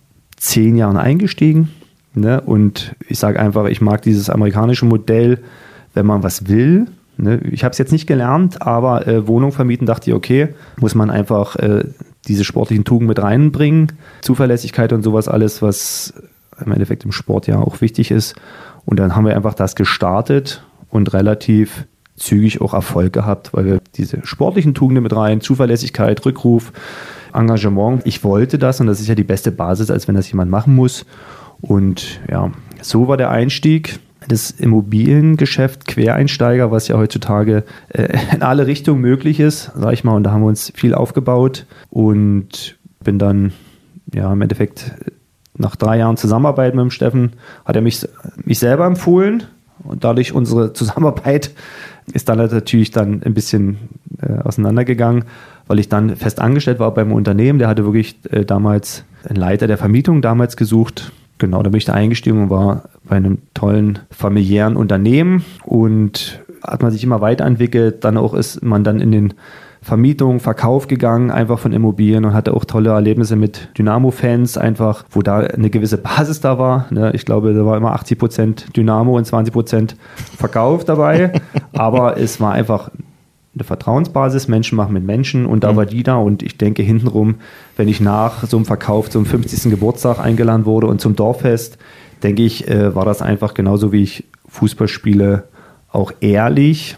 zehn Jahren eingestiegen. Ne? Und ich sage einfach, ich mag dieses amerikanische Modell, wenn man was will. Ne? Ich habe es jetzt nicht gelernt, aber äh, Wohnung vermieten, dachte ich, okay, muss man einfach äh, diese sportlichen Tugenden mit reinbringen. Zuverlässigkeit und sowas alles, was im Endeffekt im Sport ja auch wichtig ist. Und dann haben wir einfach das gestartet und relativ zügig auch Erfolg gehabt, weil wir diese sportlichen Tugenden mit rein, Zuverlässigkeit, Rückruf, Engagement. Ich wollte das und das ist ja die beste Basis, als wenn das jemand machen muss. Und ja, so war der Einstieg. Das Immobiliengeschäft Quereinsteiger, was ja heutzutage äh, in alle Richtungen möglich ist, sag ich mal. Und da haben wir uns viel aufgebaut und bin dann ja im Endeffekt nach drei Jahren Zusammenarbeit mit dem Steffen, hat er mich, mich selber empfohlen. Und dadurch unsere Zusammenarbeit ist dann natürlich dann ein bisschen äh, auseinandergegangen, weil ich dann fest angestellt war beim Unternehmen. Der hatte wirklich äh, damals einen Leiter der Vermietung damals gesucht. Genau, da bin ich da eingestiegen und war bei einem tollen familiären Unternehmen und hat man sich immer weiterentwickelt. Dann auch ist man dann in den Vermietung, Verkauf gegangen, einfach von Immobilien und hatte auch tolle Erlebnisse mit Dynamo-Fans, einfach, wo da eine gewisse Basis da war. Ich glaube, da war immer achtzig Prozent Dynamo und zwanzig Prozent Verkauf dabei, aber es war einfach eine Vertrauensbasis, Menschen machen mit Menschen und da mhm. war die da und ich denke hintenrum, wenn ich nach so einem Verkauf zum fünfzigsten Geburtstag eingeladen wurde und zum Dorffest, denke ich, war das einfach genauso wie ich Fußball spiele, auch ehrlich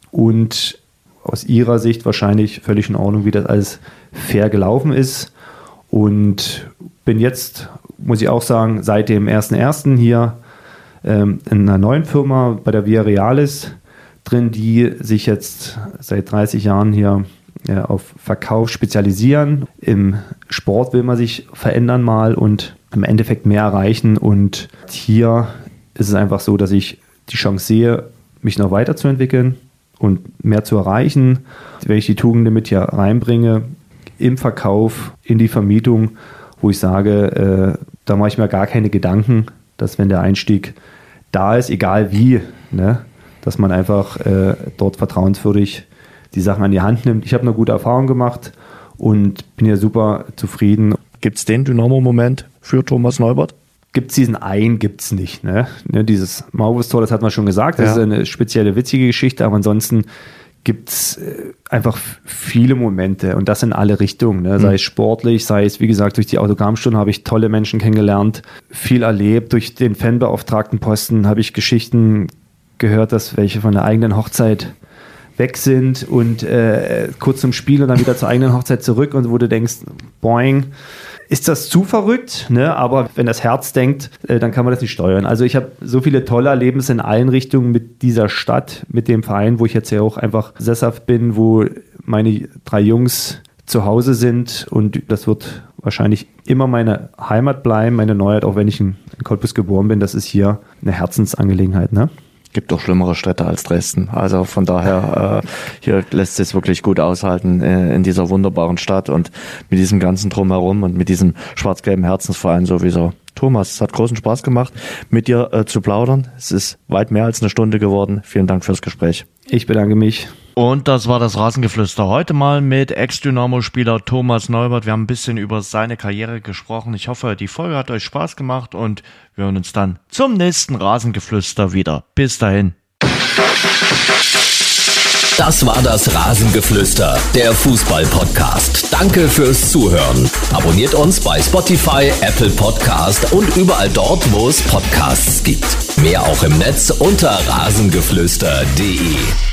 und aus ihrer Sicht wahrscheinlich völlig in Ordnung, wie das alles fair gelaufen ist. Und bin jetzt, muss ich auch sagen, seit dem ersten ersten hier ähm, in einer neuen Firma bei der Via Realis drin, die sich jetzt seit dreißig Jahren hier ja, auf Verkauf spezialisieren. Im Sport will man sich verändern mal und im Endeffekt mehr erreichen. Und hier ist es einfach so, dass ich die Chance sehe, mich noch weiterzuentwickeln und mehr zu erreichen, wenn ich die Tugenden mit hier reinbringe, im Verkauf, in die Vermietung, wo ich sage, äh, da mache ich mir gar keine Gedanken, dass wenn der Einstieg da ist, egal wie, ne, dass man einfach äh, dort vertrauenswürdig die Sachen an die Hand nimmt. Ich habe eine gute Erfahrung gemacht und bin ja super zufrieden. Gibt es den Dynamo-Moment für Thomas Neubert? Gibt es diesen einen, gibt es nicht. Ne? Ne, dieses Maulwurfstor, das hat man schon gesagt, das ja. ist eine spezielle, witzige Geschichte, aber ansonsten gibt es einfach viele Momente und das in alle Richtungen. Ne? Sei mhm. es sportlich, sei es, wie gesagt, durch die Autogrammstunden habe ich tolle Menschen kennengelernt, viel erlebt. Durch den Fanbeauftragtenposten habe ich Geschichten gehört, dass welche von der eigenen Hochzeit weg sind und äh, kurz zum Spiel und dann wieder zur eigenen Hochzeit zurück und wo du denkst, boing, ist das zu verrückt, ne? Aber wenn das Herz denkt, äh, dann kann man das nicht steuern. Also ich habe so viele tolle Erlebnisse in allen Richtungen mit dieser Stadt, mit dem Verein, wo ich jetzt ja auch einfach sesshaft bin, wo meine drei Jungs zu Hause sind und das wird wahrscheinlich immer meine Heimat bleiben, meine Neuheit, auch wenn ich in, in Cottbus geboren bin. Das ist hier eine Herzensangelegenheit, ne? Gibt doch schlimmere Städte als Dresden. Also von daher, äh, hier lässt es wirklich gut aushalten äh, in dieser wunderbaren Stadt und mit diesem ganzen Drumherum und mit diesem schwarz-gelben Herzensverein sowieso. Thomas, es hat großen Spaß gemacht, mit dir äh, zu plaudern. Es ist weit mehr als eine Stunde geworden. Vielen Dank fürs Gespräch. Ich bedanke mich. Und das war das Rasengeflüster. Heute mal mit Ex-Dynamo-Spieler Thomas Neubert. Wir haben ein bisschen über seine Karriere gesprochen. Ich hoffe, die Folge hat euch Spaß gemacht und wir hören uns dann zum nächsten Rasengeflüster wieder. Bis dahin. Das war das Rasengeflüster, der Fußball-Podcast. Danke fürs Zuhören. Abonniert uns bei Spotify, Apple Podcast und überall dort, wo es Podcasts gibt. Mehr auch im Netz unter rasengeflüster punkt de.